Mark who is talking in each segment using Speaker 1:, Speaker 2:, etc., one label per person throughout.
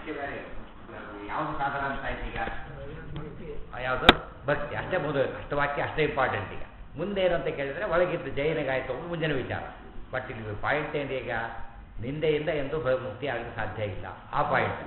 Speaker 1: ಮುಖ್ಯ ಬೇರೆ ಯಾವುದು ಸಾಧನ ಅಂತ ಆಯ್ತು ಈಗ ಯಾವುದು ಭಕ್ತಿ ಅಷ್ಟೇ ಓದಬೇಕು ಅಷ್ಟವಾಕ್ಯ ಅಷ್ಟೇ ಇಂಪಾರ್ಟೆಂಟ್ ಈಗ ಮುಂದೆ ಏನು ಅಂತ ಕೇಳಿದರೆ ಒಳಗಿದ್ದು ಜೈನಿಗಾಯ್ತು ಮುಂದಿನ ವಿಚಾರ ಬಟ್ ಇಲ್ಲಿ ಪಾಯಿಂಟ್ ಏನು ಈಗ ನಿಂದೆಯಿಂದ ಎಂದು ಮುಕ್ತಿ ಆಗಲು ಸಾಧ್ಯ ಇಲ್ಲ ಆ ಪಾಯಿಂಟ್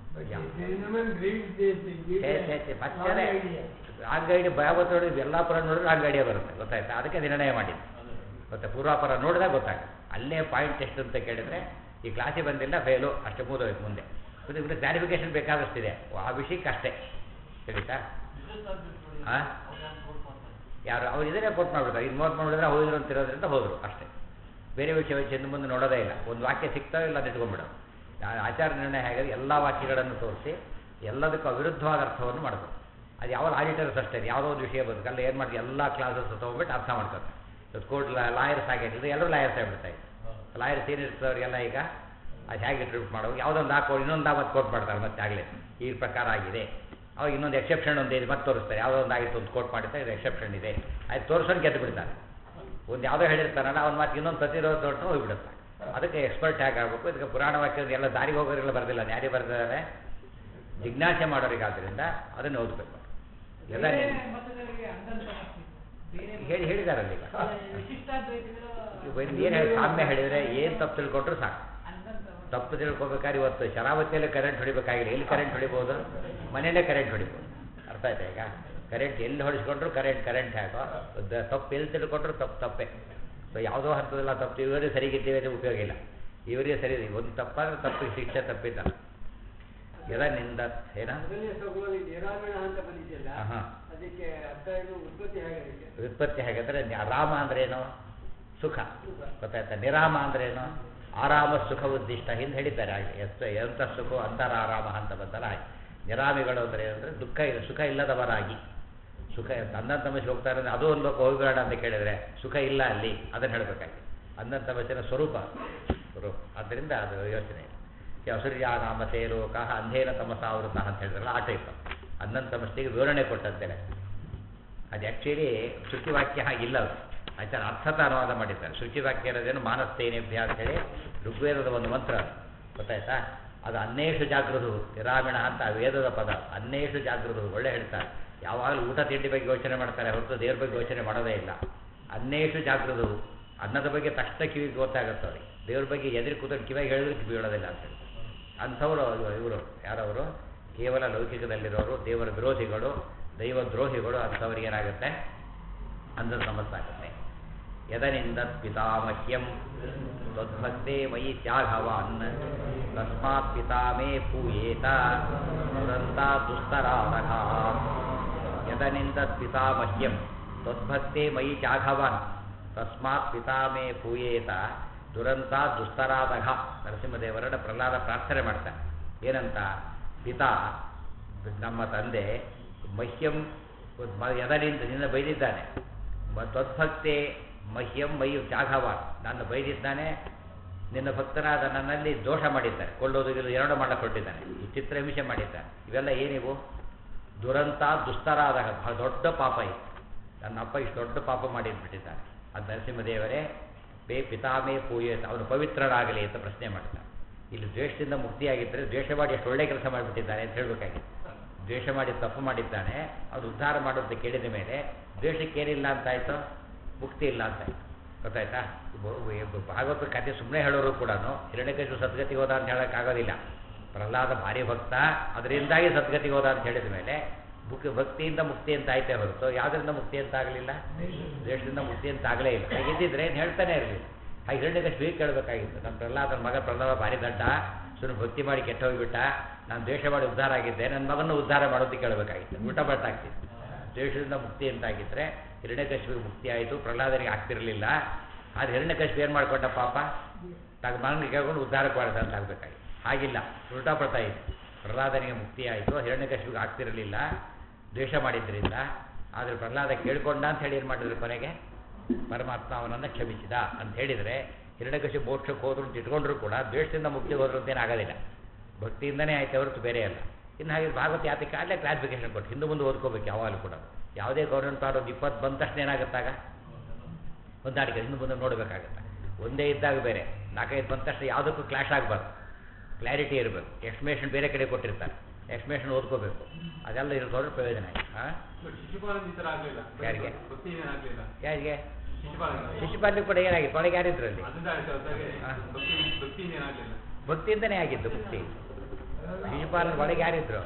Speaker 1: ಮತ್ತೆ ರಾಂಗೈಡಿ ಭಯಾವತೋಡು ಎಲ್ಲ ಪರ ನೋಡಿದ್ರೆ ರಾಂಗೈಡಿಯೇ ಬರುತ್ತೆ ಗೊತ್ತಾಯ್ತಾ ಅದಕ್ಕೆ ನಿರ್ಣಯ ಮಾಡಿದ್ದು ಮತ್ತೆ ಪೂರ್ವಾಪರ ನೋಡಿದಾಗ ಗೊತ್ತಾಗುತ್ತೆ ಅಲ್ಲೇ ಪಾಯಿಂಟ್ ಎಷ್ಟು ಅಂತ ಕೇಳಿದರೆ ಈ ಕ್ಲಾಸಿಗೆ ಬಂದಿಲ್ಲ ಫೇಲು ಅಷ್ಟೇ ಮೂದೋಯ್ತು ಮುಂದೆ ಇವ್ರಿಗೆ ಕ್ಲಾರಿಫಿಕೇಶನ್ ಬೇಕಾದಷ್ಟಿದೆ ಆ ವಿಷಯಕ್ಕೆ ಅಷ್ಟೇ ಸರಿತಾ ಹಾಂ ಯಾರು ಅವ್ರು ಇದನ್ನೇ ಕೋಟ್ ಮಾಡಿಬಿಡ್ತಾರೆ ಇದು ನೋಟ್ ಮಾಡಿದ್ರೆ ಹೋದ್ರು ಅಂತಿರೋದ್ರಿಂದ ಹೋದರು ಅಷ್ಟೇ ಬೇರೆ ವಿಷಯ ಚೆಂದ ಮುಂದೆ ನೋಡೋದೇ ಇಲ್ಲ ಒಂದು ವಾಕ್ಯ ಸಿಗ್ತಾವೆ ಇಲ್ಲ ಅದು ಇಟ್ಕೊಂಡ್ಬಿಡೋದು ಆಚಾರ ನಿರ್ಣಯ ಹೇಗೆ ಎಲ್ಲ ವಾಕ್ಯಗಳನ್ನು ತೋರಿಸಿ ಎಲ್ಲದಕ್ಕೂ ಅವಿರುದ್ಧವಾದ ಅರ್ಥವನ್ನು ಮಾಡ್ತಾರೆ ಅದು ಯಾವಾಗ ಆಡಿಟರ್ಸ್ ಅಷ್ಟೇ ಯಾವುದೋ ಒಂದು ವಿಷಯ ಬದುಕಲ್ಲ ಏನು ಮಾಡಿ ಎಲ್ಲ ಕ್ಲಾಸಸ್ ತೊಗೊಂಡ್ಬಿಟ್ಟು ಅರ್ಥ ಮಾಡ್ಕೊತಾರೆ ಕೋರ್ಟ್ ಲಾಯರ್ಸ್ ಆಗಿರ್ತದೆ ಎಲ್ಲರೂ ಲಾಯರ್ಸ್ ಆಗಿಬಿಡ್ತಾರೆ ಲಾಯರ್ಸ್ ಏನಿರ್ತದೆ ಅವರಿಗೆಲ್ಲ ಈಗ ಅದು ಹೇಗೆ ಟ್ರಿಪ್ ಮಾಡೋದು ಯಾವುದೊಂದು ಹಾಕೋ ಇನ್ನೊಂದು ಮತ್ತೆ ಕೋಟ್ ಮಾಡ್ತಾರೆ ಮತ್ತೆ ಆಗಲೇ ಈ ಪ್ರಕಾರ ಆಗಿದೆ ಅವಾಗ ಇನ್ನೊಂದು ಎಕ್ಸೆಪ್ಷನ್ ಒಂದು ಇದೆ ಮತ್ತೆ ತೋರಿಸ್ತಾರೆ ಯಾವುದೋ ಒಂದು ಆಗಿತ್ತು ಒಂದು ಕೋಟ್ ಮಾಡಿರ್ತಾರೆ ಇದು ಎಕ್ಸೆಪ್ಷನ್ ಇದೆ ಅದು ತೋರಿಸೋದು ಗೆದ್ದು ಬಿಡ್ತಾರೆ ಒಂದು ಯಾವುದೋ ಹೇಳಿರ್ತಾರಲ್ಲ ಅವ್ನು ಮತ್ತೆ ಇನ್ನೊಂದು ಪ್ರತಿರೋಧ ತೊಟ್ಟು ಹೋಗಿಬಿಡುತ್ತೆ ಅದಕ್ಕೆ ಎಕ್ಸ್ಪರ್ಟ್ ಹೇಗೆ ಆಗಬೇಕು ಇದಕ್ಕೆ ಪುರಾಣ ವಾಕ್ಯ ಎಲ್ಲ ದಾರಿಗೆ ಹೋಗೋರಿಗೆಲ್ಲ ಬರೆದಿಲ್ಲ ಯಾರಿಗೆ ಬರೆದಿದ್ದಾರೆ ಜಿಜ್ಞಾಸೆ ಮಾಡೋರಿಗಾದ್ರಿಂದ ಅದನ್ನು ಓದಬೇಕು ಎಲ್ಲ ಹೇಳಿದಾರಲ್ಲ ಈಗ ಏನು ಹೇಳಿ ಸಾಮ್ಯ ಹೇಳಿದರೆ ಏನು ತಪ್ಪು ತಿಳ್ಕೊಂಡ್ರು ಸಾಕು ತಪ್ಪು ತಿಳ್ಕೊಬೇಕಾದ್ರೆ ಇವತ್ತು ಶರಾವತಿಯಲ್ಲಿ ಕರೆಂಟ್ ಹೊಡಿಬೇಕಾಗಿಲ್ಲ ಎಲ್ಲಿ ಕರೆಂಟ್ ಹೊಡಿಬೋದು ಮನೆಯಲ್ಲೇ ಕರೆಂಟ್ ಹೊಡಿಬೋದು ಅರ್ಥ ಆಯ್ತಾ ಈಗ ಕರೆಂಟ್ ಎಲ್ಲಿ ಹೊಡಿಸ್ಕೊಂಡ್ರು ಕರೆಂಟ್ ಹೇಗೋ ತಪ್ಪು ಎಲ್ಲಿ ತಿಳ್ಕೊಂಡ್ರು ತಪ್ಪೇ ಸೊ ಯಾವುದೋ ಹಂತದಲ್ಲ ತಪ್ಪು ಇವರಿಗೆ ಸರಿಗಿದ್ದೇವೆ ಅಂದರೆ ಉಪಯೋಗ ಇಲ್ಲ ಇವರಿಗೆ ಸರಿ ಒಂದು ತಪ್ಪಾದ್ರೆ ತಪ್ಪಿಗೆ ಶಿಕ್ಷೆ ತಪ್ಪಿಲ್ಲ ನಿಂದ ಏನ ವ್ಯುತ್ಪತ್ತಿ ಹೇಗಂದ್ರೆ ರಾಮ ಅಂದ್ರೇನು ಸುಖ ಗೊತ್ತಾಯ್ತಾ ನಿರಾಮ ಅಂದ್ರೇನು ಆರಾಮ ಸುಖ ಉದ್ದಿಷ್ಟ ಹಿಂದೆ ಹೇಳಿದ್ದಾರೆ ಹಾಗೆ ಎಂಥ ಸುಖ ಅಂತರ ಆರಾಮ ಅಂತ ಬಂದಲ್ಲ ಹಾಗೆ ನಿರಾಮಿಗಳು ಅಂದರೆ ಏನಂದರೆ ದುಃಖ ಇಲ್ಲ ಸುಖ ಇಲ್ಲದವರಾಗಿ ಸುಖ ಅಂಧನ ತಮಸ್ಸೆ ಹೋಗ್ತಾರೆ ಅಂದರೆ ಅದು ಒಂದು ಲೋಕ ಹೋಗಬೇಡ ಅಂತ ಕೇಳಿದರೆ ಸುಖ ಇಲ್ಲ ಅಲ್ಲಿ ಅದನ್ನು ಹೇಳಬೇಕಾಗಿ ಅಂಧನ ತಮಸ್ಸಿನ ಸ್ವರೂಪ ಆದ್ದರಿಂದ ಅದು ಯೋಚನೆ ಅಸುರ್ಯ ನಾಮತೆ ಲೋಕ ಅಂಧೇನ ತಮಸಾವೃತ ಅಂತ ಹೇಳಿದ್ರಲ್ಲ ಆ ಟೈಪ್ ಅಂಧನ ತಮಸ್ಸಿಗೆ ವಿವರಣೆ ಕೊಟ್ಟಂತೇನೆ ಅದು ಆ್ಯಕ್ಚುಲಿ ಶ್ರುತಿವಾಕ್ಯ ಹಾಗಿಲ್ಲ ಅದು ಆಚಾರ ಅರ್ಥತ ಅನುವಾದ ಮಾಡಿದ್ದಾರೆ ಶ್ರುತಿವಾಕ್ಯ ಇರೋದೇನು ಮಾನಸ್ತೇನೇಭ್ಯ ಅಂತೇಳಿ ಋಗ್ವೇದದ ಒಂದು ಮಂತ್ರ ಗೊತ್ತಾಯ್ತಾ ಅದು ಅನ್ನೇಷು ಜಾಗೃತು ನಿರಾಮಿಣ ಅಂತ ವೇದದ ಪದ ಅನ್ನೇಷು ಜಾಗೃತು ಒಳ್ಳೆ ಹೇಳ್ತಾರೆ ಯಾವಾಗಲೂ ಊಟ ತಿಂಡಿ ಬಗ್ಗೆ ಯೋಚನೆ ಮಾಡ್ತಾರೆ ಹೊರತು ದೇವ್ರ ಬಗ್ಗೆ ಯೋಚನೆ ಮಾಡೋದೇ ಇಲ್ಲ ಅನ್ನೇಷು ಜಾಗೃತು ಅನ್ನದ ಬಗ್ಗೆ ತಕ್ಷಣ ಕಿವಿಗೆ ಗೊತ್ತಾಗುತ್ತೆ ಅವ್ರಿಗೆ ದೇವ್ರ ಬಗ್ಗೆ ಎದುರು ಕೂತ್ಕೊಂಡು ಕಿವಿಗೆ ಹೇಳಿದ್ರೆ ಕಿವಿ ಹೇಳೋದಿಲ್ಲ ಅಂತೇಳಿ ಅಂಥವರು ಇವರು ಯಾರವರು ಕೇವಲ ಲೌಕಿಕದಲ್ಲಿರೋರು ದೇವರ ವಿರೋಧಿಗಳು ದೈವ ದ್ರೋಹಿಗಳು ಅಂಥವ್ರಿಗೆ ಏನಾಗುತ್ತೆ ಅಂಧದ ಸಮಸ್ಸಾಗುತ್ತೆ ಯದನಿಂದ ಪಿತಾಮಹ್ಯಂ ತದ್ಭಕ್ತೆ ಮಯಿ ತ್ಯಾಗವಾನ್ ತಸ್ಮಾತ್ ಪಿತಾಮೇ ಪೂಯೇತ ದುರಂತ ದುಸ್ತರಾದಘ ಯದನಿಂದ ಪಿತಾಮಹ್ಯಂ ತದ್ಭಕ್ತೆ ಮಯಿ ತ್ಯಾಗವಾನ್ ತಸ್ಮಾತ್ ಪಿತಾಮೇ ಪೂಯೇತ ದುರಂತ ದುಸ್ತರಾದಘ ನರಸಿಂಹದೇವರನ್ನ ಪ್ರಹ್ಲಾದ ಪ್ರಾರ್ಥನೆ ಮಾಡ್ತಾನೆ ಏನಂತ ಪಿತಾ ನಮ್ಮ ತಂದೆ ಮಹ್ಯಂ ಯದನಿಂದ ನಿನ್ನ ಬೈದಿದ್ದಾನೆ ತದ್ಭಕ್ತೆ ಮಹ್ಯಂ ಮೈ ಜಾಘವಾನ್ ನನ್ನ ಬೈದಿದ್ದಾನೆ ನಿನ್ನ ಭಕ್ತನಾದ ನನ್ನಲ್ಲಿ ದೋಷ ಮಾಡಿದ್ದಾನೆ ಕೊಳ್ಳೋದು ಎರಡು ಮಾಡಕೊಟ್ಟಿದ್ದಾನೆ ಈ ಚಿತ್ರಹಿಂಸೆ ಮಾಡಿದ್ದಾನೆ ಇವೆಲ್ಲ ಏನಿವು ದುರಂತ ದುಸ್ತರಾದಾಗ ಬಹಳ ದೊಡ್ಡ ಪಾಪ ಇದು ನನ್ನ ಅಪ್ಪ ಇಷ್ಟು ದೊಡ್ಡ ಪಾಪ ಮಾಡಿದ್ಬಿಟ್ಟಿದ್ದಾನೆ ಅದು ನರಸಿಂಹದೇವರೇ ಪಿತಾಮೇ ಪೂಯೇತ ಅವನು ಪವಿತ್ರರಾಗಲಿ ಅಂತ ಪ್ರಶ್ನೆ ಮಾಡ್ತಾನೆ ಇಲ್ಲಿ ದ್ವೇಷದಿಂದ ಮುಕ್ತಿಯಾಗಿದ್ದರೆ ದ್ವೇಷ ಮಾಡಿ ಎಷ್ಟು ಒಳ್ಳೆ ಕೆಲಸ ಮಾಡಿಬಿಟ್ಟಿದ್ದಾನೆ ಅಂತ ಹೇಳಬೇಕಾಗಿತ್ತು ದ್ವೇಷ ಮಾಡಿ ತಪ್ಪು ಮಾಡಿದ್ದಾನೆ ಅದು ಉದ್ಧಾರ ಮಾಡೋದು ಕೇಳಿದ ಮೇಲೆ ದ್ವೇಷಕ್ಕೇನಿಲ್ಲ ಅಂತಾಯಿತು ಮುಕ್ತಿ ಇಲ್ಲ ಅಂತಾಯಿತು ಗೊತ್ತಾಯ್ತಾ ಭಾಗವತ ಕಥೆ ಸುಮ್ಮನೆ ಹೇಳೋರು ಕೂಡ ಹಿರಣ್ಯಕಶಿಪು ಸದ್ಗತಿಗೆ ಹೋದ ಅಂತ ಹೇಳೋಕ್ಕಾಗೋದಿಲ್ಲ ಪ್ರಹ್ಲಾದ ಭಾರಿ ಭಕ್ತ ಅದರಿಂದಾಗಿ ಸದ್ಗತಿಗೆ ಹೋದ ಅಂತ ಹೇಳಿದ ಮೇಲೆ ಭಕ್ತಿಯಿಂದ ಮುಕ್ತಿ ಅಂತ ಆಯ್ತೇ ಹೊರತು ಯಾವುದರಿಂದ ಮುಕ್ತಿ ಅಂತ ಆಗಲಿಲ್ಲ ದ್ವೇಷದಿಂದ ಮುಕ್ತಿ ಅಂತ ಆಗಲೇ ಇಲ್ಲ ಹಾಗಿದ್ದಿದ್ರೆ ಏನು ಹೇಳ್ತಾನೆ ಇರಲಿಲ್ಲ ಹಾಗೆ ಹಿರಣ್ಯಕಶಿಪು ಕೇಳಬೇಕಾಗಿತ್ತು ನಮ್ಮ ಪ್ರಹ್ಲಾದನ ಮಗ ಪ್ರಹ್ಲಾದ ಭಾರಿ ದಡ್ಡ ಸುಮ್ಮನೆ ಭಕ್ತಿ ಮಾಡಿ ಕೆಟ್ಟ ಹೋಗಿಬಿಟ್ಟ ನಾನು ದ್ವೇಷ ಮಾಡಿ ಉದ್ಧಾರ ಆಗಿದ್ದೆ ನನ್ನ ಮಗನ ಉದ್ಧಾರ ಮಾಡೋದಕ್ಕೆ ಕೇಳಬೇಕಾಗಿತ್ತು ಊಟ ಬಟ್ಟಾಗ್ತಿತ್ತು ದ್ವೇಷದಿಂದ ಮುಕ್ತಿ ಅಂತಾಗಿದ್ದರೆ ಹಿರಣ್ಯಕಶಿಪಿಗೆ ಮುಕ್ತಿ ಆಯಿತು ಪ್ರಹ್ಲಾದನಿಗೆ ಆಗ್ತಿರಲಿಲ್ಲ ಆದರೆ ಹಿರಣ್ಯಕಶಿಪು ಏನು ಮಾಡಿಕೊಂಡ ಪಾಪ ತನ್ನ ಮಗನಿಗೆ ಕೇಳ್ಕೊಂಡು ಉದ್ಧಾರಕ್ಕೆ ಮಾಡಿದ ಅಂತ ಆಗಬೇಕಾಗಿತ್ತು ಹಾಗಿಲ್ಲ ಉಲ್ಟಾ ಪಡ್ತಾ ಇತ್ತು ಪ್ರಹ್ಲಾದನಿಗೆ ಮುಕ್ತಿ ಆಯಿತು ಹಿರಣ್ಯಕಶಿಪಿಗೆ ಆಗ್ತಿರಲಿಲ್ಲ ದ್ವೇಷ ಮಾಡಿದ್ದರಿಂದ ಆದರೆ ಪ್ರಹ್ಲಾದ ಕೇಳಿಕೊಂಡ ಅಂತ ಹೇಳಿ ಏನು ಮಾಡಿದ್ರು ಕೊನೆಗೆ ಪರಮಾತ್ಮ ಅವನನ್ನು ಕ್ಷಮಿಸಿದ ಅಂತ ಹೇಳಿದರೆ ಹಿರಣ್ಯಕಶಿಪು ಮೋಕ್ಷಕ್ಕೆ ಹೋದ್ರು ಅಂತ ಇಟ್ಕೊಂಡ್ರು ಕೂಡ ದ್ವೇಷದಿಂದ ಮುಕ್ತಿಗೆ ಹೋದ್ರು ಅಂತೇನು ಆಗೋದಿಲ್ಲ ಭಕ್ತಿಯಿಂದನೇ ಆಯ್ತು ಹೊರತು ಬೇರೆ ಅಲ್ಲ ಇನ್ನು ಹಾಗೆ ಭಾಗವತ ಯಾತಕ್ಕೆ ಅಲ್ಲೇ ಕ್ಲಾಸಿಫಿಕೇಶನ್ ಕೊಟ್ಟು ಹಿಂದೆ ಮುಂದೆ ಓದ್ಕೋಬೇಕು ಯಾವಾಗಲೂ ಕೂಡ ಯಾವುದೇ ಗೌರ್ಮೆಂಟ್ ಪಾರ್ ಒಂದು 20 ಬಂದ ತಕ್ಷಣ ಏನಾಗುತ್ತಾಗ ಹೊಂದಾಣಿಕೆ ಹಿಂದೆ ಮುಂದೆ ನೋಡಬೇಕಾಗತ್ತೆ ಒಂದೇ ಇದ್ದಾಗ ಬೇರೆ 4-5 ಬಂದ ತಕ್ಷಣ ಯಾವುದಕ್ಕೂ ಕ್ಲಾಶ್ ಆಗಬಾರ್ದು ಕ್ಲಾರಿಟಿ ಇರಬೇಕು. ಎಕ್ಸ್ಪ್ಲೇಷನ್ ಬೇರೆ ಕಡೆ ಕೊಟ್ಟಿರ್ತಾರೆ, ಎಕ್ಸ್ಪ್ಲೇಷನ್ ಓದ್ಕೋಬೇಕು. ಅದೆಲ್ಲ ಇರೋದ್ರ ಪ್ರಯೋಜನ ಯಾರಿಗೆ ಯಾರಿಗೆ ಶಿಶುಪಾಲನೆ ಕೂಡ ಏನಾಗಿತ್ತು ಒಳಗೆ ಯಾರಿದ್ರು ಅಲ್ಲಿ ಭಕ್ತಿಯಿಂದನೇ ಆಗಿದ್ದು. ಮುಕ್ತಿ ಶಿಶುಪಾಲನ ಒಳಗೆ ಯಾರಿದ್ರು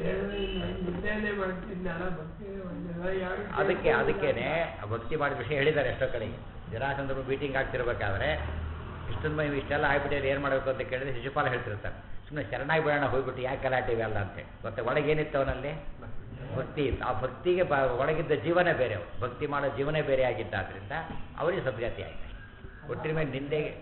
Speaker 1: ಅದಕ್ಕೇನೆ ಭಕ್ತಿ ಮಾಡಿದ ವಿಷಯ ಹೇಳಿದ್ದಾರೆ ಎಷ್ಟೋ ಕಡೆಗೆ. ಜರಾಸಂದ್ರ ಮೀಟಿಂಗ್ ಆಗ್ತಿರ್ಬೇಕಾದ್ರೆ ಇಷ್ಟೆಲ್ಲ ಆಗ್ಬಿಟ್ಟಿದೆ ಏನು ಮಾಡಬೇಕು ಅಂತ ಕೇಳಿದ್ರೆ ಶಿಶುಪಾಲ ಹೇಳ್ತಿರ್ತಾರೆ ಸುಮ್ಮನೆ ಶರಣಾಗಿ ಬೇಡ ಹೋಗ್ಬಿಟ್ಟು ಯಾಕೆ ಗಲಾಟೆ ಇವೆಲ್ಲ ಅಂತೇಳಿ. ಮತ್ತೆ ಒಳಗೇನಿತ್ತು ಅವನಲ್ಲಿ ಭಕ್ತಿ ಇತ್ತು. ಆ ಭಕ್ತಿಗೆ ಒಳಗಿದ್ದ ಜೀವನೇ ಬೇರೆ, ಭಕ್ತಿ ಮಾಡೋ ಜೀವನೇ ಬೇರೆ ಆಗಿದ್ದಾದ್ರಿಂದ ಅವರಿಗೆ ಸದ್ಗತಿ ಆಯಿತು. ಒಟ್ಟಿನ ಮೇಲೆ ನಿಂದೆಗೆ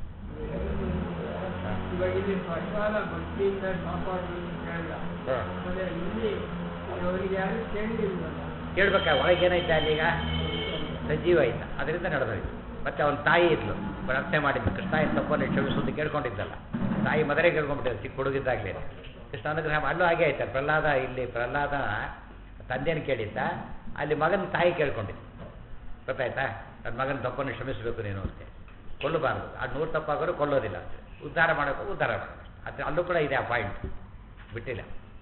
Speaker 1: ಕೇಳ್ಬೇಕ ಒಳಗೇನೈತೆ ಅಲ್ಲೀಗ ಸಜೀವ ಆಯ್ತಾ, ಅದರಿಂದ ನಡೆದೋಯ್ತು. ಮತ್ತೆ ಅವನ ತಾಯಿ ಇದ್ಲು, ಪ್ರಾರ್ಥನೆ ಮಾಡಿದ್ದು ಕೃಷ್ಣ ಏನು ತಪ್ಪನ್ನು ಕ್ಷಮಿಸುವುದು ಕೇಳ್ಕೊಂಡಿದ್ದಲ್ಲ. ತಾಯಿ ಮದರೆ ಕೇಳ್ಕೊಂಡ್ಬಿಟ್ಟಿದ್ದ ಚಿಕ್ಕ ಹುಡುಗಿದ್ದಾಗಲೇ. ಕೃಷ್ಣ ಅನುಗ್ರಹ ಅಲ್ಲೂ ಹಾಗೆ ಆಯ್ತಾರೆ. ಪ್ರಹ್ಲಾದ ತಂದೆಯನ್ನು ಕೇಳಿದ್ದ, ಅಲ್ಲಿ ಮಗನ ತಾಯಿ ಕೇಳ್ಕೊಂಡಿದ್ದು. ಗೊತ್ತಾಯ್ತಾ, ನನ್ನ ಮಗನ ತಪ್ಪನ್ನು ಕ್ಷಮಿಸಬೇಕು ನೀನು ಅಷ್ಟೇ, ಕೊಲ್ಲಬಾರ್ದು. ಅದು 100 ತಪ್ಪಾಗೋರು ಕೊಲ್ಲೋದಿಲ್ಲ, ಉದ್ಧಾರ ಮಾಡೋಕ್ಕೂ ಉದ್ಧಾರ ಮಾಡೋದು. ಅದು ಅಲ್ಲೂ ಕೂಡ ಇದೆ ಆ ಪಾಯಿಂಟ್, ಬಿಟ್ಟಿಲ್ಲ.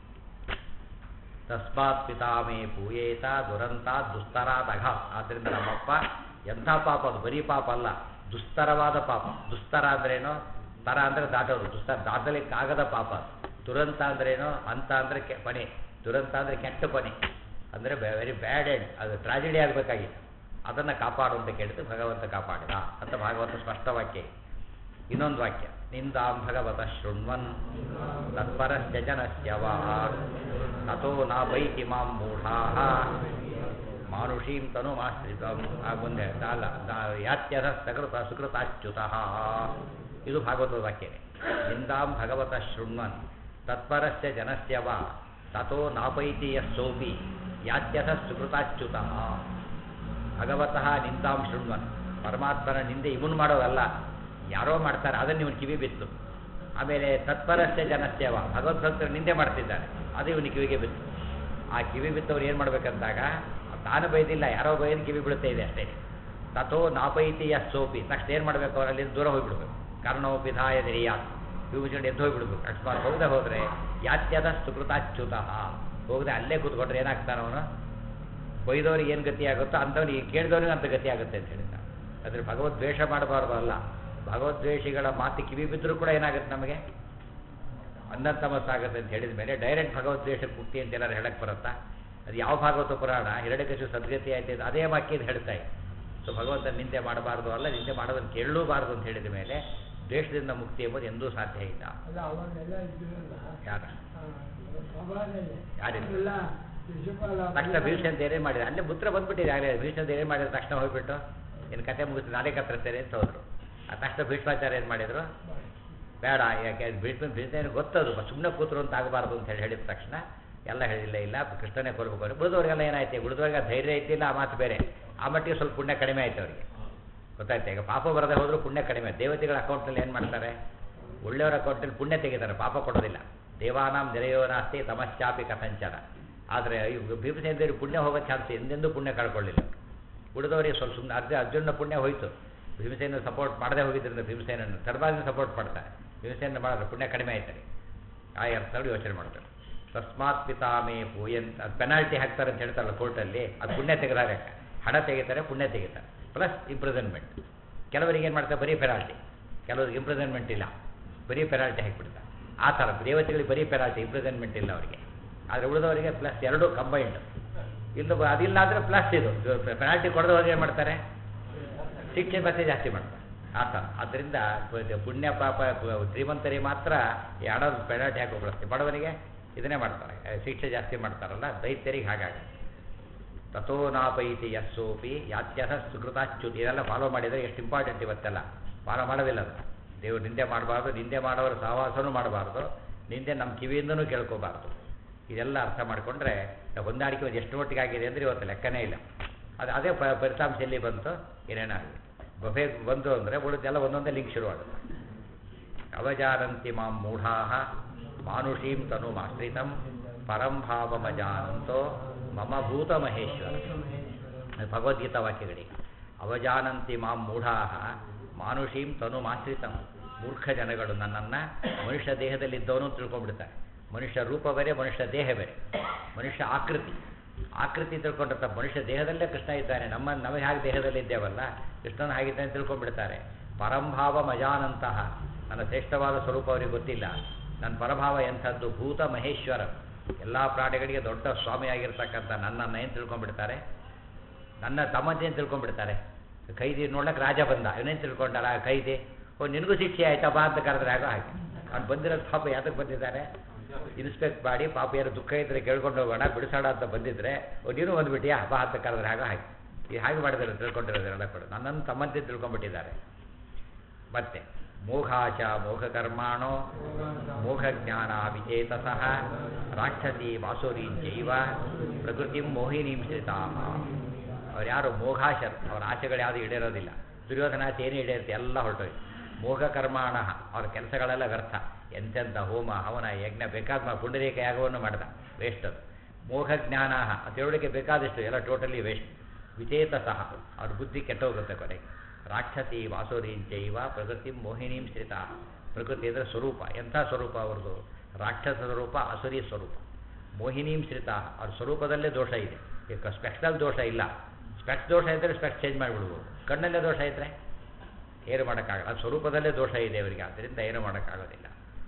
Speaker 1: ತಸ್ಮಾತ್ ಪಿತಾಮೇ ಪೂಯೇತ ದುರಂತ ದುಸ್ತರಾದಘ. ಆದ್ದರಿಂದ ನಮ್ಮಪ್ಪ ಎಂಥ ಪಾಪ, ಅದು ಬರೀ ಪಾಪ ಅಲ್ಲ, ದುಸ್ತರವಾದ ಪಾಪ. ದುಸ್ತರ ಅಂದ್ರೇನು, ತರ ಅಂದರೆ ದಾಟೋದು, ದುಸ್ತರ ದಾಟಲಿಕ್ಕಾಗದ ಪಾಪ. ದುರಂತ ಅಂದ್ರೇನು, ಅಂತ ಅಂದರೆ ಕೊನೆ, ದುರಂತ ಅಂದರೆ ಕೆಟ್ಟ ಕೊನೆ, ಅಂದರೆ ವೆರಿ ಬ್ಯಾಡ್ ಎಂಡ್, ಅದು ಟ್ರಾಜಿಡಿ ಆಗಬೇಕಾಗಿತ್ತು. ಅದನ್ನು ಕಾಪಾಡು ಅಂತ ಕೇಳಿದ್ರೆ ಭಗವಂತ ಕಾಪಾಡಿದ ಅಂತ ಭಾಗವತ ಸ್ಪಷ್ಟ ವಾಕ್ಯ. ಇನ್ನೊಂದು ವಾಕ್ಯ, ನಿಂದಾಂ ಭಗವತ ಶೃಣ್ವನ್ ತತ್ಪರಸ್ಯ ಜನಸ್ಯ ವಾ ತಥೋ ನಾಪೈತಿ ಮಾಂ ಮೂಢಾಃ ಮಾನುಷೀಂ ತನುಮಾಶ್ರಿತಂ. ಮುಂದೆ ಯಾತ್ಯಥ ಸುಕೃತಾಚ್ಯುತಃ. ಇದು ಭಾಗವತದ ವಾಕ್ಯವೇ. ನಿಂದಾಂ ಭಗವತ ಶೃಣ್ವನ್ ತತ್ಪರಸ್ಯ ಜನಸ್ಯ ವಾ ತಥೋ ನಾಪೈತಿ ಯಸ್ಸೋಪಿ ಯಾತ್ಯಥ ಸುಕೃತಾಚ್ಯುತಃ. ಭಗವತಃ ನಿಂದಾಂ ಶೃಣ್ವನ್, ಪರಮಾತ್ಮನ ನಿಂದೆ ಇವನು ಮಾಡೋದಲ್ಲ, ಯಾರೋ ಮಾಡ್ತಾರೆ, ಅದನ್ನು ಇವನು ಕಿವಿ ಬಿತ್ತು. ಆಮೇಲೆ ತತ್ಪರಸ್ಯ ಜನಸ್ಯವ, ಭಗವದ್ಭಕ್ತರು ನಿಂದೆ ಮಾಡ್ತಿದ್ದಾರೆ, ಅದು ಇವನು ಕಿವಿಗೆ ಬಿತ್ತು. ಆ ಕಿವಿ ಬಿತ್ತವ್ರು ಏನು ಮಾಡ್ಬೇಕಂದಾಗ ತಾನು ಬೈದಿಲ್ಲ, ಯಾರೋ ಬೈದು ಕಿವಿ ಬಿಡುತ್ತೆ ಇದೆ ಅಷ್ಟೇ. ತಥೋ ನಾಪೈತಿ ಯಸ್ಸೋಪಿ, ತಕ್ಷಣ ಏನು ಮಾಡಬೇಕು, ಅವರಲ್ಲಿ ದೂರ ಹೋಗಿಬಿಡ್ಬೇಕು. ಕಾರಣೋಪಿ ಧಾಯ ದಿರಿಯಾತ್, ಕಿವಿ ಮುಚ್ಕೊಂಡು ಎದ್ದು ಹೋಗಿಬಿಡ್ಬೇಕು. ಅಕಸ್ಮಾತ್ ಹೋಗದೆ ಹೋದರೆ ಯಾತ್ಯದ ಸುಕೃತಾಚ್ಯುತಃ, ಹೋಗದೆ ಅಲ್ಲೇ ಕೂತ್ಕೊಂಡ್ರೆ ಏನಾಗ್ತಾನೆ ಅವನು, ಬೈದವ್ರಿಗೆ ಏನು ಗತಿ ಆಗುತ್ತೋ ಅಂಥವ್ನಿಗೆ ಕೇಳಿದವ್ರಿಗೆ ಅಂತ ಗತಿ ಆಗುತ್ತೆ ಅಂತ ಹೇಳಿದ್ದಾರೆ. ಆದರೆ ಭಗವದ್ವೇಷ ಮಾಡಬಾರ್ದು ಅಲ್ಲ, ಭಗವದ್ವೇಷಿಗಳ ಮಾತು ಕಿವಿ ಬಿದ್ದರೂ ಕೂಡ ಏನಾಗುತ್ತೆ ನಮಗೆ, ಅನ್ನತಮಸ್ಸಾಗುತ್ತೆ ಅಂತ ಹೇಳಿದ ಮೇಲೆ ಡೈರೆಕ್ಟ್ ಭಗವದ್ವೇಷಕ್ಕೆ ಮುಕ್ತಿ ಅಂತ ಎಲ್ಲರೂ ಹೇಳಕ್ಕೆ ಬರುತ್ತಾ? ಅದು ಯಾವ ಭಾಗವತ ಪುರಾಣ ಹಿರಣ್ಯಕಶಿಪು ಸದ್ಗತಿ ಆಯ್ತು ಅದೇ ವಾಕ್ಯದ ಹೇಳ್ತಾ ಇದೆ. ಸೊ ಭಗವಂತನ ನಿಂದೆ ಮಾಡಬಾರ್ದು ಅಲ್ಲ, ನಿಂದೆ ಮಾಡೋದನ್ನು ಕೇಳಲೂಬಾರ್ದು ಅಂತ ಹೇಳಿದ ಮೇಲೆ ದ್ವೇಷದಿಂದ ಮುಕ್ತಿ ಎಂಬುದು ಎಂದೂ ಸಾಧ್ಯ ಇಲ್ಲ. ಯಾರಿಲ್ಲ ತಕ್ಷಣ ಭೀಷಣ ಧೈರ್ಯ ಮಾಡಿದ, ಅಲ್ಲೇ ಪುತ್ರ ಬಂದ್ಬಿಟ್ಟಿದೆ ಆಗಲೇ. ಭೀಷಣ ಧೈರ್ಯ ಮಾಡಿದ ತಕ್ಷಣ ಹೋಗ್ಬಿಟ್ಟು ಏನು ಕತೆ ಮುಗಿಸ್ತು, ನಾಳೆ ಕತ್ತರ್ತೇನೆ ಅಂತ ಹೋದ್ರು. ಆ ತಕ್ಷಣ ಭೀಷ್ಮಾಚಾರ್ಯ ಏನು ಮಾಡಿದರು, ಬೇಡ, ಯಾಕೆ ಭೀಷ್ಮ ಗೊತ್ತದು, ಸುಮ್ಮನೆ ಕೂತರು ಅಂತ ಆಗಬಾರ್ದು ಅಂತ ಹೇಳಿದ ತಕ್ಷಣ ಎಲ್ಲ ಹೇಳಿಲ್ಲ, ಇಲ್ಲ ಕೃಷ್ಣನೇ ಕೊಲ್ಬೇಕು. ಉಳಿದವ್ರಿಗೆಲ್ಲ ಏನಾಯ್ತು, ಉಳಿದವ್ರಿಗೆ ಧೈರ್ಯ ಐತಿಲ್ಲ, ಆ ಮಾತು ಬೇರೆ. ಆ ಮಟ್ಟಿಗೆ ಸ್ವಲ್ಪ ಪುಣ್ಯ ಕಡಿಮೆ ಆಯ್ತು ಅವರಿಗೆ, ಗೊತ್ತಾಯ್ತು. ಈಗ ಪಾಪ ಬರದೆ ಹೋದರೂ ಪುಣ್ಯ ಕಡಿಮೆ. ದೇವತೆಗಳ ಅಕೌಂಟಲ್ಲಿ ಏನು ಮಾಡ್ತಾರೆ, ಒಳ್ಳೆಯವರ ಅಕೌಂಟಲ್ಲಿ ಪುಣ್ಯ ತೆಗಿತಾರೆ, ಪಾಪ ಕೊಡೋದಿಲ್ಲ. ದೇವಾನಾಂ ನೆರೆಯೋ ನಾಸ್ತಿ ತಮಶ್ಚಾಪಿ ಕಥಂಚನ. ಆದರೆ ಭೀಮಸೇನದೇವ್ರಿಗೆ ಪುಣ್ಯ ಹೋಗೋ ಚಾನ್ಸ್ ಎಂದೆಂದೂ ಪುಣ್ಯ ಕಳ್ಕೊಳ್ಳಿಲ್ಲ. ಉಳಿದವರಿಗೆ ಸ್ವಲ್ಪ ಸುಮ್ಮನೆ ಅರ್ಜುನ ಪುಣ್ಯ ಹೋಯಿತು, ಭೀಮಸೇನ ಸಪೋರ್ಟ್ ಮಾಡದೆ ಹೋಗಿದ್ದರಿಂದ ಭೀಮಸೇನನ್ನು ಧರ್ಮಾದಿಂದ ಸಪೋರ್ಟ್ ಮಾಡ್ತಾರೆ, ಭೀಮಸೇನ ಮಾಡಿದ್ರೆ ಪುಣ್ಯ ಕಡಿಮೆ ಆಯ್ತಾರೆ. ಆ ಅರ್ಥಗಳು ಯೋಚನೆ ಮಾಡ್ತಾರೆ. ತಸ್ಮಾತ್ ಪಿತಾಮೇ ಪೂಯಂತ, ಅದು ಪೆನಾಲ್ಟಿ ಹಾಕ್ತಾರೆ ಅಂತ ಹೇಳ್ತಾರಲ್ಲ ಕೋರ್ಟಲ್ಲಿ, ಅದು ಪುಣ್ಯ ತೆಗೆದಾಗ ಹಣ ತೆಗಿತಾರೆ, ಪುಣ್ಯ ತೆಗಿತಾರೆ, ಪ್ಲಸ್ ಇಂಪ್ರಿಸನ್ಮೆಂಟ್. ಕೆಲವರಿಗೆ ಏನು ಮಾಡ್ತಾರೆ, ಬರೀ ಪೆನಾಲ್ಟಿ, ಕೆಲವರಿಗೆ ಇಂಪ್ರಿಸನ್ಮೆಂಟ್ ಇಲ್ಲ, ಬರೀ ಪೆನಾಲ್ಟಿ ಹಾಕಿಬಿಡ್ತಾರೆ. ಆ ಥರ ದೇವತೆಗಳಿಗೆ ಬರೀ ಪೆನಾಲ್ಟಿ, ಇಂಪ್ರಿಸನ್ಮೆಂಟ್ ಇಲ್ಲ ಅವರಿಗೆ. ಆದರೆ ಉಳಿದವರಿಗೆ ಪ್ಲಸ್ ಎರಡು ಕಂಬೈಂಡ್. ಇನ್ನು ಅದಿಲ್ಲ ಅಂದರೆ ಪ್ಲಸ್ ಇದು ಪೆನಾಲ್ಟಿ ಕೊಡದವ್ರಿಗೆ ಏನು ಮಾಡ್ತಾರೆ, ಶಿಕ್ಷೆ ಮತ್ತೆ ಜಾಸ್ತಿ ಮಾಡ್ತಾರೆ. ಆ ಥರ. ಆದ್ದರಿಂದ ಪುಣ್ಯ ಪಾಪ ಶ್ರೀಮಂತರಿಗೆ ಮಾತ್ರ ಹಣ ಪೆನಾಲ್ಟಿ ಹಾಕೋಬಿಡುತ್ತೆ, ಬಡವನಿಗೆ ಇದನ್ನೇ ಮಾಡ್ತಾರೆ, ಶಿಕ್ಷೆ ಜಾಸ್ತಿ ಮಾಡ್ತಾರಲ್ಲ, ದೈತ್ಯರಿಗೆ ಹಾಗಾಗಿ. ತಥೋ ನಾಪೈತಿ ಯಸ್ಸೋಪಿ ಯಾತ್ಯಥ ಸುಕೃತಾಚ್ಯುತಿ. ಇದೆಲ್ಲ ಫಾಲೋ ಮಾಡಿದರೆ ಎಷ್ಟು ಇಂಪಾರ್ಟೆಂಟ್ ಇವತ್ತೆಲ್ಲ. ಫಾಲೋ ಮಾಡೋದಿಲ್ಲ ಅದು. ದೇವ್ರು ನಿಂದೆ ಮಾಡಬಾರ್ದು, ನಿಂದೆ ಮಾಡೋರ ಸಹವಾಸನೂ ಮಾಡಬಾರ್ದು, ನಿಂದೆ ನಮ್ಮ ಕಿವಿಯಿಂದನೂ ಕೇಳ್ಕೋಬಾರ್ದು. ಇದೆಲ್ಲ ಅರ್ಥ ಮಾಡಿಕೊಂಡ್ರೆ ಹೊಂದಾಣಿಕೆ ಎಷ್ಟು ಮಟ್ಟಿಗೆ ಆಗಿದೆ ಅಂದರೆ ಇವತ್ತು ಲೆಕ್ಕನೇ ಇಲ್ಲ. ಅದೇ ಫಲಿತಾಂಶ ಎಲ್ಲಿ ಬಂತು, ಏನೇನಾಗಿದೆ ಬಫೆ ಬಂತು ಅಂದರೆ ಉಳಿದೆಲ್ಲ ಒಂದೊಂದೇ ಲಿಂಕ್ ಶುರುವಾಗುತ್ತೆ. ಅವಜಾನಂತಿ ಮಾಂ ಮೂಢಾಃ ಮಾನುಷೀಂ ತನುಮಾಶ್ರಿತಂ ಪರಂ ಭಾವಮಜಾನಂತೋ ಮಮ ಭೂತ ಮಹೇಶ್ವರ. ಭಗವದ್ಗೀತಾ ವಾಕ್ಯಗಳಿಗೆ ಅವಜಾನಂತಿ ಮಾಂ ಮೂಢಾಃ ಮಾನುಷೀಂ ತನುಮಾಶ್ರಿತಂ ಮೂರ್ಖ ಜನಗಳು ನನ್ನನ್ನು ಮನುಷ್ಯ ದೇಹದಲ್ಲಿದ್ದವನು ಅಂತ ತಿಳ್ಕೊಂಡ್ಬಿಡ್ತಾರೆ. ಮನುಷ್ಯ ರೂಪ ಬೇರೆ, ಮನುಷ್ಯ ದೇಹ ಬೇರೆ. ಮನುಷ್ಯ ಆಕೃತಿ ತಿಳ್ಕೊಂಡಿರ್ತಾರೆ. ಮನುಷ್ಯ ದೇಹದಲ್ಲೇ ಕೃಷ್ಣ ಇದ್ದಾನೆ, ನಮಗೆ ಹಾಗೆ ದೇಹದಲ್ಲಿದ್ದೇವಲ್ಲ, ಕೃಷ್ಣನ ಹಾಗಿದ್ದಾನೆ ತಿಳ್ಕೊಂಡ್ಬಿಡ್ತಾರೆ. ಪರಂಭಾವ ಮಜಾನಂತಹ, ನನ್ನ ಶ್ರೇಷ್ಠವಾದ ಸ್ವರೂಪ ಅವರಿಗೆ ಗೊತ್ತಿಲ್ಲ. ನನ್ನ ಪರಭಾವ ಎಂಥದ್ದು, ಭೂತ ಮಹೇಶ್ವರ, ಎಲ್ಲ ಪ್ರಾಣಿಗಳಿಗೆ ದೊಡ್ಡ ಸ್ವಾಮಿಯಾಗಿರ್ತಕ್ಕಂಥ ನನ್ನನ್ನು ಏನು ತಿಳ್ಕೊಂಡ್ಬಿಡ್ತಾರೆ, ನನ್ನ ತಮ್ಮಂತೆ ಏನು ತಿಳ್ಕೊಂಡ್ಬಿಡ್ತಾರೆ. ಖೈದಿ ನೋಡ್ಲಿಕ್ಕೆ ರಾಜ ಬಂದ, ಇವನೇನು ತಿಳ್ಕೊಂಡಾರ ಖೈದಿ, ನಿನಗೂ ಶಿಕ್ಷೆ ಆಯ್ತಪ್ಪ ಅಂತ ಕರೆದ್ರೆ ಆಗೋ ಹಾಗೆ. ಅವ್ನು ಬಂದಿರೋದು ಪಾಪ ಯಾತಕ್ಕೆ ಬಂದಿದ್ದಾನೆ, ಇನ್ಸ್ಪೆಕ್ಟ್ ಮಾಡಿ ಪಾಪ ಯಾರು ದುಃಖ ಇದ್ದರೆ ಕೇಳ್ಕೊಂಡು ಹೋಗೋಣ ಬಿಡಿಸೋಣ ಅಂತ ಬಂದಿದ್ರೆ ನೀನು ಬಂದುಬಿಟ್ಟಿಯಾ ಬಾ ಅಂತ ಕರೆದ್ರೆ ಆಗೋ ಹಾಗೆ. ಈ ಹಾಗೆ ಮಾಡಿದ್ರೆ ತಿಳ್ಕೊಂಡಿರೋದೆಲ್ಲ ಕೂಡ ನನ್ನನ್ನು ತಮ್ಮಂತೆ ತಿಳ್ಕೊಂಡ್ಬಿಟ್ಟಿದ್ದಾರೆ. ಮತ್ತೆ ಮೋಘಾಚ ಮೋಘಕರ್ಮಾಣೋ ಮೋಘಜ್ಞಾನ ವಿಚೇತಸಃ ರಾಕ್ಷಸಿ ವಾಸುರೀಂಚೈವ ಪ್ರಕೃತಿಂ ಮೋಹಿನೀಂ ಶ್ರಿತಾಃ. ಅವ್ರು ಯಾರು ಮೋಘಾಶರು, ಅವರ ಆಸೆಗಳು ಯಾವುದು ಈಡೇರೋದಿಲ್ಲ. ದುರ್ಯೋಧನಾಚೆ ಏನೇ ಈಡೇರುತ್ತೆ ಎಲ್ಲ ಹೊರಟೋಯ್ತು. ಮೋಘಕರ್ಮಾಣ, ಅವ್ರ ಕೆಲಸಗಳೆಲ್ಲ ವ್ಯರ್ಥ. ಎಂತೆಂಥ ಹೋಮ ಹವನ ಯಜ್ಞ ಬೇಕಾದ ಪುಂಡರೀಕ ಯಾಗವನ್ನು ಮಾಡಿದ, ವೇಸ್ಟ್ ಅದು. ಮೋಘಜ್ಞಾನ ತಿಳುವಳಿಕೆ ಬೇಕಾದಷ್ಟು ಎಲ್ಲ ಟೋಟಲಿ ವೇಸ್ಟ್. ವಿಚೇತಸಃ, ಅವ್ರ ಬುದ್ಧಿ ಕೆಟ್ಟೋಗುತ್ತೆ ಕೊನೆಗೆ. ರಾಕ್ಷಸಿ ವಾಸುರೀಂಚೈವ ಪ್ರಕೃತಿ ಮೋಹಿನೀಂ ಶ್ರಿತ. ಪ್ರಕೃತಿ ಅಂದರೆ ಸ್ವರೂಪ, ಎಂಥ ಸ್ವರೂಪ ಅವ್ರದ್ದು, ರಾಕ್ಷಸ ಸ್ವರೂಪ, ಅಸುರಿ ಸ್ವರೂಪ. ಮೋಹಿನೀಂ ಶ್ರಿತ, ಅವ್ರ ಸ್ವರೂಪದಲ್ಲೇ ದೋಷ ಇದೆ. ಈಗ ಸ್ಪೆಕ್ಸ್ನಲ್ಲಿ ದೋಷ ಇಲ್ಲ, ಸ್ಪೆಕ್ಸ್ ದೋಷ ಇದ್ದರೆ ಸ್ಪೆಕ್ಸ್ ಚೇಂಜ್ ಮಾಡಿಬಿಡ್ಬೋದು. ಕಣ್ಣಲ್ಲೇ ದೋಷ ಇದ್ದರೆ ಏನು ಮಾಡೋಕ್ಕಾಗಲ್ಲ. ಅದು ಸ್ವರೂಪದಲ್ಲೇ ದೋಷ ಇದೆ ಅವರಿಗೆ, ಆದ್ದರಿಂದ ಏನು ಮಾಡೋಕ್ಕಾಗೋದಿಲ್ಲ.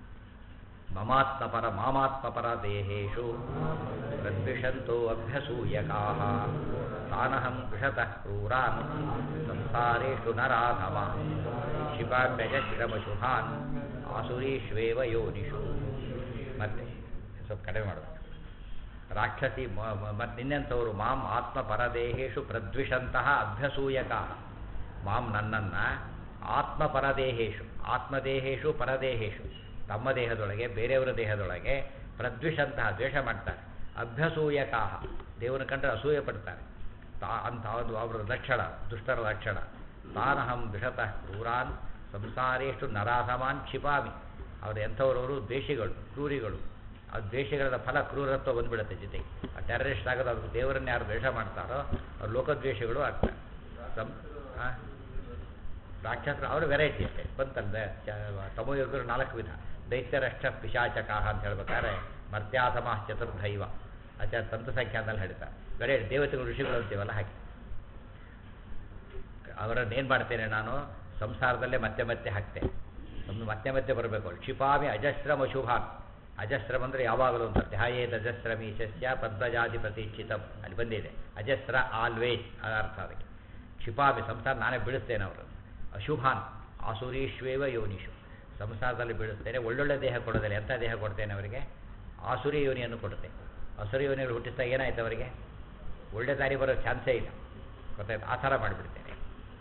Speaker 1: ಮಾಮಾತ್ಮಪರ ದೇಹೇಶು ಪ್ರದ್ವಿಷಂತೋ ಅಭ್ಯಸೂಯಕಾಃ ತಾನಹಂ ದ್ವಿಷತಃ ಕ್ರೂರಾನ್ ಸಂಸಾರೇಷು ನರಾಧಮ ಶಿಪಾಭ್ಯಜಶ್ರಮಶುಭಾನ್ ಆಸುರೀಷ್ವೇವ ಯೋನಿಷು. ಮತ್ತೆ ಸ್ವಲ್ಪ ಕಡಿಮೆ ಮಾಡಬೇಕು. ರಾಕ್ಷಸಿ ಮತ್ತು ನಿನ್ನಂಥವರು ಮಾಂ ಆತ್ಮಪರದೇಹೇಶು ಪ್ರದ್ವಿಷಂತಹ ಅಭ್ಯಸೂಯಕಾಃ. ಮಾಂ ನನ್ನನ್ನು ಆತ್ಮಪರದೇಹೇಶು, ಆತ್ಮದೇಹೇಶು ಪರದೇಹೇಶು, ತಮ್ಮ ದೇಹದೊಳಗೆ ಬೇರೆಯವರ ದೇಹದೊಳಗೆ ಪ್ರದ್ವಿಷಂತಹ ದ್ವೇಷ ಮಾಡ್ತಾರೆ. ಅಭ್ಯಸೂಯಕಾಹ, ದೇವನ ಕಂಡ್ರೆ ಅಸೂಯೆ ಪಡ್ತಾರೆ. ಅಂಥ ಅವರ ಲಕ್ಷಣ, ದುಷ್ಟರ ಲಕ್ಷಣ. ತಾನಹಂ ದ್ವಿಷತಃ ಕ್ರೂರಾನ್ ಸಂಸಾರೇಷ್ಟು ನರಾಸಮಾನ್ ಕ್ಷಿಪಾಮಿ. ಅವರು ಎಂಥವರವರು ದ್ವೇಷಿಗಳು, ಕ್ರೂರಿಗಳು. ಆ ದ್ವೇಷಗಳ ಫಲ ಕ್ರೂರತ್ವ ಬಂದುಬಿಡುತ್ತೆ ಜೊತೆಗೆ. ಆ ಟೆರರಿಸ್ಟ್ ಆಗೋದು, ಅವ್ರು ದೇವರನ್ನ ಯಾರು ದ್ವೇಷ ಮಾಡ್ತಾರೋ ಅವ್ರು ಲೋಕದ್ವೇಷಗಳು ಆಗ್ತಾರೆ. ರಾಕ್ಷಸರು ಅವರು ವೆರೈಟಿ ಅಷ್ಟೇ ಬಂತಲ್ಲ. ತಮೋಯುಗರು 4 ವಿಧ. ದೈತ್ಯರಷ್ಟ ಪಿಶಾಚಕಾಹ ಅಂತ ಹೇಳ್ಬೇಕಾದ್ರೆ ಮರ್ತ್ಯಾಸಮ ಚತುರ್ಧೈವ ಆಚಾರ್ಯ ತಂತ್ರ ಸಂಖ್ಯಾದಲ್ಲಿ ಹೇಳ್ತಾರೆ. ವೆರೈಟಿ ದೇವತೆಗಳು ಋಷಿಗಳು ಅಂತೀವಲ್ಲ ಹಾಗೆ. ಅವರನ್ನೇನು ಮಾಡ್ತೇನೆ ನಾನು, ಸಂಸಾರದಲ್ಲೇ ಮತ್ತೆ ಮತ್ತೆ ಹಾಕ್ತೇನೆ, ಮತ್ತೆ ಮತ್ತೆ ಬರಬೇಕು. ಕ್ಷಿಪಾಮಿ ಅಜಸ್ರಂ ಅಶುಭಾನ್. ಅಜಸ್ರಂ ಅಂದರೆ ಯಾವಾಗಲೂ ಅಂತ ಧ್ಯಾಯೇತ್ ಅಜಸ್ರಮೀಶಸ್ಯ ಪದ್ಮಜಾತಿ ಪ್ರತೀಕ್ಷಿತಂ ಅಲ್ಲಿ ಬಂದಿದೆ. ಅಜಸ್ರ ಆಲ್ವೇಸ್ ಅರ್ಥ ಅದಕ್ಕೆ. ಕ್ಷಿಪಾಮಿ ಸಂಸಾರ ನಾನೇ ಬಿಡಿಸ್ತೇನೆ ಅವರು. ಅಶುಭಾನ್ ಆಸುರೀಶ್ವೇವ ಯೋನಿಷು, ಸಂಸಾರದಲ್ಲಿ ಬೀಳಿಸ್ತೇನೆ. ಒಳ್ಳೊಳ್ಳೆ ದೇಹ ಕೊಡೋದಿಲ್ಲ, ಎಂಥ ದೇಹ ಕೊಡ್ತೇನೆ ಅವರಿಗೆ, ಆಸುರಿ ಯೋನಿಯನ್ನು ಕೊಡುತ್ತೇನೆ. ಅಸುರಿ ಯೋನಿಗಳು ಹುಟ್ಟಿಸ್ತಾ ಏನಾಯ್ತು ಅವರಿಗೆ, ಒಳ್ಳೆ ದಾರಿ ಬರೋ ಚಾನ್ಸೇ ಇಲ್ಲ, ಗೊತ್ತಾಯ್ತು, ಆ ಥರ ಮಾಡಿಬಿಡ್ತೇನೆ.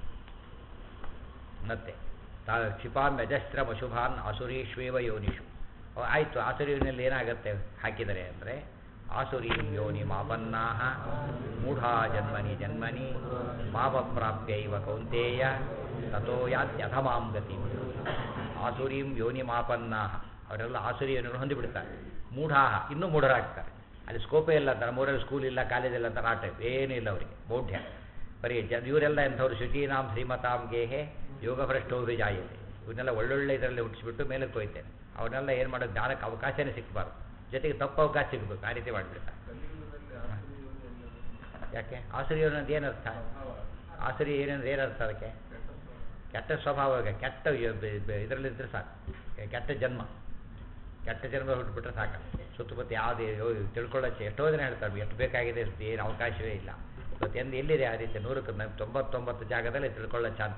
Speaker 1: ಮತ್ತೆ ಕ್ಷಿಪಾನ್ ಅಜಸ್ರಂ ಅಶುಭಾನ್ ಆಸುರೀಶ್ವೇವ ಯೋನಿಷು. ಆಯಿತು, ಆಸುರಿ ಯೋನಿಯಲ್ಲಿ ಏನಾಗುತ್ತೆ ಹಾಕಿದರೆ ಅಂದರೆ ಆಸುರೀಂ ಯೋನಿ ಮಾಪನ್ನಾಹ ಮೂಢಾ ಜನ್ಮನಿ ಜನ್ಮನಿ ಮಾವಪ್ರಾಪ್ಯೈವ ಕೌಂತೇಯ ತಥೋ ಯಾತ್ಯಧಮಾಂ ಗತಿ. ಆಸುರೀಂ ಯೋನಿ ಮಾಪನ್ನಾಹ, ಅವರೆಲ್ಲ ಆಸುರಿ ಯೋನಿಗಳು ಹೊಂದಿಬಿಡ್ತಾರೆ. ಮೂಢಾಹ, ಇನ್ನೂ ಮೂಢರಾಗ್ತಾರೆ. ಅಲ್ಲಿ ಸ್ಕೋಪೇ ಇಲ್ಲ ಅಂತ, ನಮ್ಮೂರಲ್ಲಿ ಸ್ಕೂಲ್ ಇಲ್ಲ, ಕಾಲೇಜ್ ಇಲ್ಲ ಅಂತ ಆ ಟೈಪ್ ಏನೂ ಇಲ್ಲ ಅವರಿಗೆ, ಮೌಢ್ಯ ಬರೀ ಇವರೆಲ್ಲ ಎಂಥವ್ರು ಶುಚೀನಾಂ ಶ್ರೀಮತಾಂ ಗೇಹೆ ಯೋಗಭ್ರಷ್ಟೋಭಿಜಾಯತೆ. ಇವನ್ನೆಲ್ಲ ಒಳ್ಳೊಳ್ಳೆ ಇದರಲ್ಲಿ ಹುಟ್ಟಿಸ್ಬಿಟ್ಟು ಮೇಲಕ್ಕೆ ಹೋಯ್ತೇನೆ. ಅವನ್ನೆಲ್ಲ ಏನು ಮಾಡೋದು, ಜ್ಞಾನಕ್ಕೆ ಅವಕಾಶನೇ ಸಿಕ್ಕಬಾರ್ದು, ಜೊತೆಗೆ ತಪ್ಪು ಅವಕಾಶ ಸಿಗಬೇಕು, ಆ ರೀತಿ ಮಾಡಿಬಿಡ್ತಾರೆ. ಯಾಕೆ ಆಸುರಿ ಅನ್ನೋದು ಏನರ್ಥ, ಆಸುರಿ ಏನಂದ್ರೆ ಏನರ್ಥ ಅದಕ್ಕೆ, ಕೆಟ್ಟ ಸ್ವಭಾವ, ಕೆಟ್ಟ ಇದರಲ್ಲಿದ್ದರೆ ಸಾಕು, ಕೆಟ್ಟ ಜನ್ಮ ಹುಟ್ಟುಬಿಟ್ರೆ ಸಾಕು. ಸುತ್ತಮುತ್ತ ಯಾವುದೇ ತಿಳ್ಕೊಳ್ಳೋಕ್ಕೆ ಎಷ್ಟೋ ಜನ ಹೇಳ್ತಾರೆ ಎಷ್ಟು ಬೇಕಾಗಿದೆ, ಏನು ಅವಕಾಶವೇ ಇಲ್ಲ. ಇವತ್ತು ಎಲ್ಲಿದೆ ಆ ರೀತಿ 100ಕ್ಕೆ 99 ಜಾಗದಲ್ಲಿ ತಿಳ್ಕೊಳ್ಳೋ ಚಾನ್ಸ್.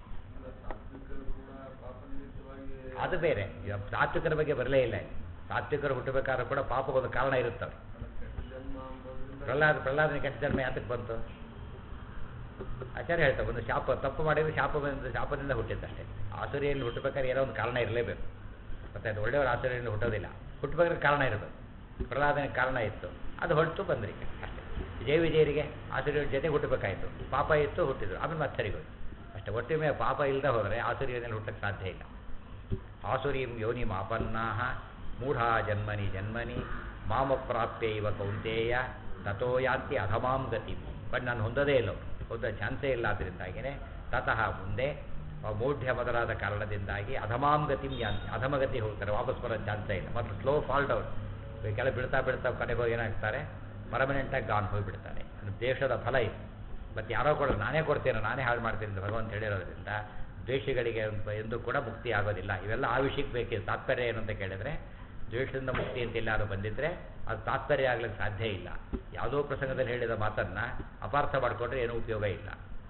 Speaker 1: ಅದು ಬೇರೆ, ಸಾತ್ವಿಕರ ಬಗ್ಗೆ ಬರಲೇ ಇಲ್ಲ. ಸಾತ್ವಿಕರು ಹುಟ್ಟಬೇಕಾದ್ರೂ ಕೂಡ ಪಾಪಕ್ಕೊಂದು ಕಾರಣ ಇರುತ್ತವೆ. ಪ್ರಹ್ಲಾದನ ಕೆಟ್ಟ ಜನ್ಮ ಯಾತಕ್ಕೆ ಬಂತು, ಆಚಾರ್ಯ ಹೇಳ್ತಾರೆ, ಒಂದು ಶಾಪ ತಪ್ಪು ಮಾಡಿದರೆ ಶಾಪದಿಂದ ಹುಟ್ಟಿದ್ದಷ್ಟೇ. ಆಸುರಿಯಲ್ಲಿ ಹುಟ್ಟಬೇಕಾದ್ರೆ ಏನೋ ಒಂದು ಕಾರಣ ಇರಲೇಬೇಕು. ಮತ್ತೆ ಅದು ಒಳ್ಳೆಯವರು ಆಸುರಿಯಲ್ಲಿ ಹುಟ್ಟೋದಿಲ್ಲ, ಹುಟ್ಟಬೇಕಾದ್ರೆ ಕಾರಣ ಇರಬೇಕು. ಪ್ರಹ್ಲಾದನಿಗೆ ಕಾರಣ ಇತ್ತು, ಅದು ಹೊರತು ಬಂದ್ರಿ ಅಷ್ಟೇ. ಜಯ ವಿಜಯರಿಗೆ ಆಸುರಿಯವ್ರ ಜೊತೆ ಹುಟ್ಟಬೇಕಾಯಿತು, ಪಾಪ ಇತ್ತು, ಹುಟ್ಟಿದ್ರು, ಆಮೇಲೆ ಮತ್ತೆ ಸರಿಗೋಯ್ತು ಅಷ್ಟೇ. ಒಟ್ಟಿಗೆ ಪಾಪ ಇಲ್ಲದೆ ಹೋದರೆ ಆಸುರಿಯಲ್ಲಿ ಹುಟ್ಟಕ್ಕೆ ಸಾಧ್ಯ ಇಲ್ಲ. ಆಸುರೀಂ ಯೋನಿ ಮಾಪನ್ನಾಹ ಮೂಢಾ ಜನ್ಮನಿ ಜನ್ಮನಿ ಮಾಮಪ್ರಾಪ್ಯೈವ ಕೌಂತೇಯ ತಥೋ ಯಾತಿ ಅಧಮಾಂ ಗತಿ. ಬಟ್ ನಾನು ಹೊಂದದೇ ಇಲ್ಲ, ಹೊಂದೋ ಚಾನ್ಸೇ ಇಲ್ಲ. ಅದರಿಂದಾಗಿಯೇ ತತಃ ಮುಂದೆ ಮೌಢ್ಯ ಮೊದಲಾದ ಕಾರಣದಿಂದಾಗಿ ಅಧಮಾಂ ಗತಿಂ ಯಾಂತಿ, ಅಧಮಗತಿ ಹೋಗ್ತಾರೆ, ವಾಪಸ್ ಬರೋ ಚಾನ್ಸೇ ಇಲ್ಲ. ಮತ್ತು ಸ್ಲೋ ಫಾಲ್ ಡೌನ್, ಕೆಳಗೆ ಬೀಳ್ತಾ ಬೀಳ್ತಾ ಕಡೆಗೆ ಹೋಗಿ ಏನಾಗ್ತಾರೆ, ಪರ್ಮನೆಂಟಾಗಿ ಗಾನ್ ಹೋಗಿಬಿಡ್ತಾರೆ. ದೇಶದ ಫಲ ಇದು. ಮತ್ತು ಯಾರೋ ಕೊಡೋದು, ನಾನೇ ಕೊಡ್ತೇನೆ, ನಾನೇ ಹಾಳು ಮಾಡ್ತೀನಿ ಅಂತ ಭಗವಂತ ಹೇಳಿರೋದ್ರಿಂದ ದ್ವೇಷಗಳಿಗೆ ಎಂದೂ ಕೂಡ ಮುಕ್ತಿ ಆಗೋದಿಲ್ಲ. ಇವೆಲ್ಲ ಆ ವಿಷಯಕ್ಕೆ ಬೇಕಿದೆ. ತಾತ್ಪರ್ಯ ಏನು ಅಂತ ಕೇಳಿದರೆ, ದ್ವೇಷದಿಂದ ಮುಕ್ತಿ ಅಂತ ಎಲ್ಲಾರು ಬಂದಿದ್ದರೆ ಅದು ತಾತ್ಪರ್ಯ ಆಗ್ಲಿಕ್ಕೆ ಸಾಧ್ಯ ಇಲ್ಲ. ಯಾವುದೋ ಪ್ರಸಂಗದಲ್ಲಿ ಹೇಳಿದ ಮಾತನ್ನು ಅಪಾರ್ಥ ಮಾಡಿಕೊಂಡ್ರೆ ಏನೂ ಉಪಯೋಗ ಇಲ್ಲ.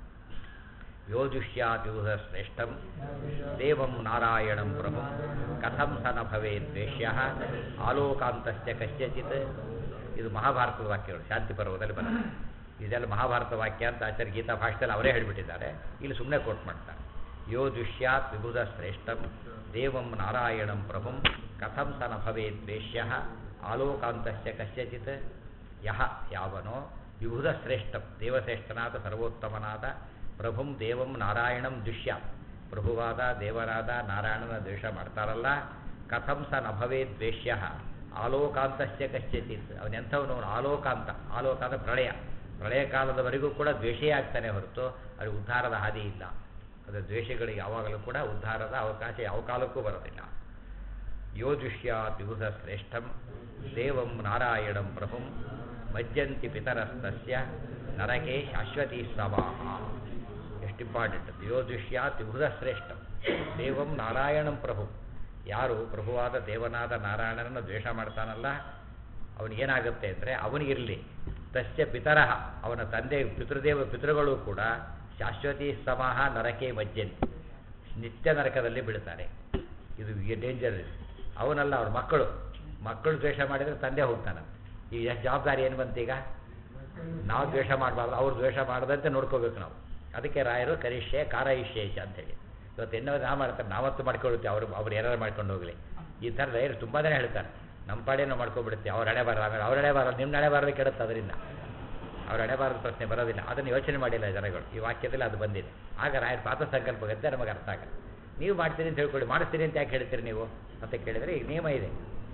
Speaker 1: ಯೋಜುಷ್ಯಾತ್ ಯೂಹ ಶ್ರೇಷ್ಠಂ ದೇವಂ ನಾರಾಯಣಂ ಪ್ರಭುಂ ಕಥಂ ಸ ನ ಭವೇತ್ ದ್ವೇಷ್ಯ ಆಲೋಕಾಂತಸ್ಯ ಕಸ್ಯಚಿತ್. ಇದು ಮಹಾಭಾರತದ ವಾಕ್ಯಗಳು, ಶಾಂತಿ ಪರ್ವದಲ್ಲಿ ಬರುತ್ತೆ. ಇದೆಲ್ಲ ಮಹಾಭಾರತ ವಾಕ್ಯ ಅಂತ ಆಚಾರ್ಯ ಗೀತಾ ಭಾಷೆಯಲ್ಲಿ ಅವರೇ ಹೇಳಿಬಿಟ್ಟಿದ್ದಾರೆ. ಇಲ್ಲಿ ಸುಮ್ಮನೆ ಕೋಟ್ ಮಾಡ್ತಾರೆ. ಯೋ ದುಷ್ಯಾತ್ ವಿಬುಧ ಶ್ರೇಷ್ಠಂ ದೇವಂ ನಾರಾಯಣಂ ಪ್ರಭುಂ ಕಥಂ ಸ ನ ಭವೇತ್ ದ್ವೇಷ್ಯ ಆಲೋಕಾಂತಸ್ಯ ಕಸ್ಯಚಿತ್. ಯಹ ಯಾವನೋ ವಿಬುಧ ಶ್ರೇಷ್ಠಂ ದೇವಶ್ರೇಷ್ಠನಾದ ಸರ್ವೋತ್ತಮನಾದ ಪ್ರಭುಂ ದೇವಂ ನಾರಾಯಣಂ ದುಷ್ಯಾತ್ ಪ್ರಭುವಾದ ದೇವರಾದ ನಾರಾಯಣನ ದ್ವೇಷ ಮಾಡ್ತಾರಲ್ಲ, ಕಥಂ ಸ ನ ಭವೇತ್ ದ್ವೇಷ್ಯ ಆಲೋಕಾಂತಸ್ಯ ಕಶ್ಚಿತ್. ಅವನೆಂಥವನು ಆಲೋಕಾಂತ, ಆಲೋಕಾಂತ ಪ್ರಳಯ ಕಾಲದವರೆಗೂ ಕೂಡ ದ್ವೇಷೇ ಆಗ್ತಾನೆ ಹೊರತು ಅದು ಉದ್ಧಾರದ ಹಾದಿ ಇಲ್ಲ. ಅದು ದ್ವೇಷಗಳಿಗೆ ಯಾವಾಗಲೂ ಕೂಡ ಉದ್ಧಾರದ ಅವಕಾಶ ಯಾವ ಕಾಲಕ್ಕೂ ಬರೋದಿಲ್ಲ. ಯೋ ದುಷ್ಯಾತ್ ವಿಬುಧ ಶ್ರೇಷ್ಠಂ ದೇವಂ ನಾರಾಯಣಂ ಪ್ರಭುಂ ಮಜ್ಜಂತಿ ಪಿತರಸ್ತಸ್ಯ ನರಕೆ ಶಾಶ್ವತೀ ಸವಾಹ. ಎಷ್ಟು ಇಂಪಾರ್ಟೆಂಟ್. ಯೋ ದುಷ್ಯಾತ್ ವಿಬುಧ ಶ್ರೇಷ್ಠಂ ದೇವಂ ನಾರಾಯಣಂ ಪ್ರಭು. ಯಾರು ಪ್ರಭುವಾದ ದೇವನಾದ ನಾರಾಯಣನನ್ನು ದ್ವೇಷ ಮಾಡ್ತಾನಲ್ಲ, ಅವನಿಗೇನಾಗುತ್ತೆ ಅಂದರೆ, ಅವನಿಗಿರಲಿ ತಸ್ಯ ಪಿತರಃ ಅವನ ತಂದೆ ಪಿತೃಗಳು ಕೂಡ ಶಾಶ್ವತೀ ಸಮಾಹ ನರಕೆ ಮಜ್ಜಂತಿ ನಿತ್ಯ ನರಕದಲ್ಲಿ ಬೀಳ್ತಾರೆ. ಇದು ಡೇಂಜರ್. ಅವನಲ್ಲ, ಅವ್ರ ಮಕ್ಕಳು ದ್ವೇಷ ಮಾಡಿದರೆ ತಂದೆ ಹೋಗ್ತಾನೆ. ಈಗ ಎಷ್ಟು ಜವಾಬ್ದಾರಿ ಏನು ಬಂತೀಗ? ನಾವು ದ್ವೇಷ ಮಾಡಬಾರ್ದು, ಅವ್ರು ದ್ವೇಷ ಮಾಡದಂತೆ ನೋಡ್ಕೋಬೇಕು ನಾವು. ಅದಕ್ಕೆ ರಾಯರು ಕರಿಷ್ಯೆ ಕಾರಯಿಷ್ಯೇಷ ಅಂತೇಳಿ. ಇವತ್ತು ಹೆಣ್ಣವರು ನಾವು ಮಾಡ್ತಾರೆ, ನಾವತ್ತು ಮಾಡ್ಕೊಳ್ತೀವಿ, ಅವ್ರು ಏನಾರು ಮಾಡ್ಕೊಂಡು ಹೋಗಲಿ. ಈ ಥರ ರಾಯರು ತುಂಬ ಜನ ಹೇಳ್ತಾರೆ, ನಮ್ಮ ಪಾಡೇ ನಾವು ಮಾಡ್ಕೊಬಿಡ್ತೀವಿ, ಅವ್ರ ಹಣೆ ಬಾರ, ಆಮೇಲೆ ಅವ್ರ ಹಣೆ ಬಾರ, ನಿಮ್ಮ ಹಣೆ ಬಾರದು ಕೆಡುತ್ತೆ. ಅದರಿಂದ ಅವ್ರ ಹಣೆ ಬಾರದ ಪ್ರಶ್ನೆ ಬರೋದಿಲ್ಲ. ಅದನ್ನು ಯೋಚನೆ ಮಾಡಿಲ್ಲ ಜನಗಳು. ಈ ವಾಕ್ಯದಲ್ಲಿ ಅದು ಬಂದಿದೆ. ಆಗ ರಾಯರ ಪಾತ್ರ ಸಂಕಲ್ಪ ಗದ್ದೆ ನಮಗೆ ಅರ್ಥ ಆಗಲ್ಲ. ನೀವು ಮಾಡ್ತೀರಿ ಅಂತ ಹೇಳ್ಕೊಳ್ಳಿ, ಮಾಡಿಸ್ತೀರಿ ಅಂತ ಯಾಕೆ ಹೇಳ್ತೀರಿ ನೀವು ಅಂತ ಕೇಳಿದರೆ, ಈಗ ನಿಯಮ ಇದೆ.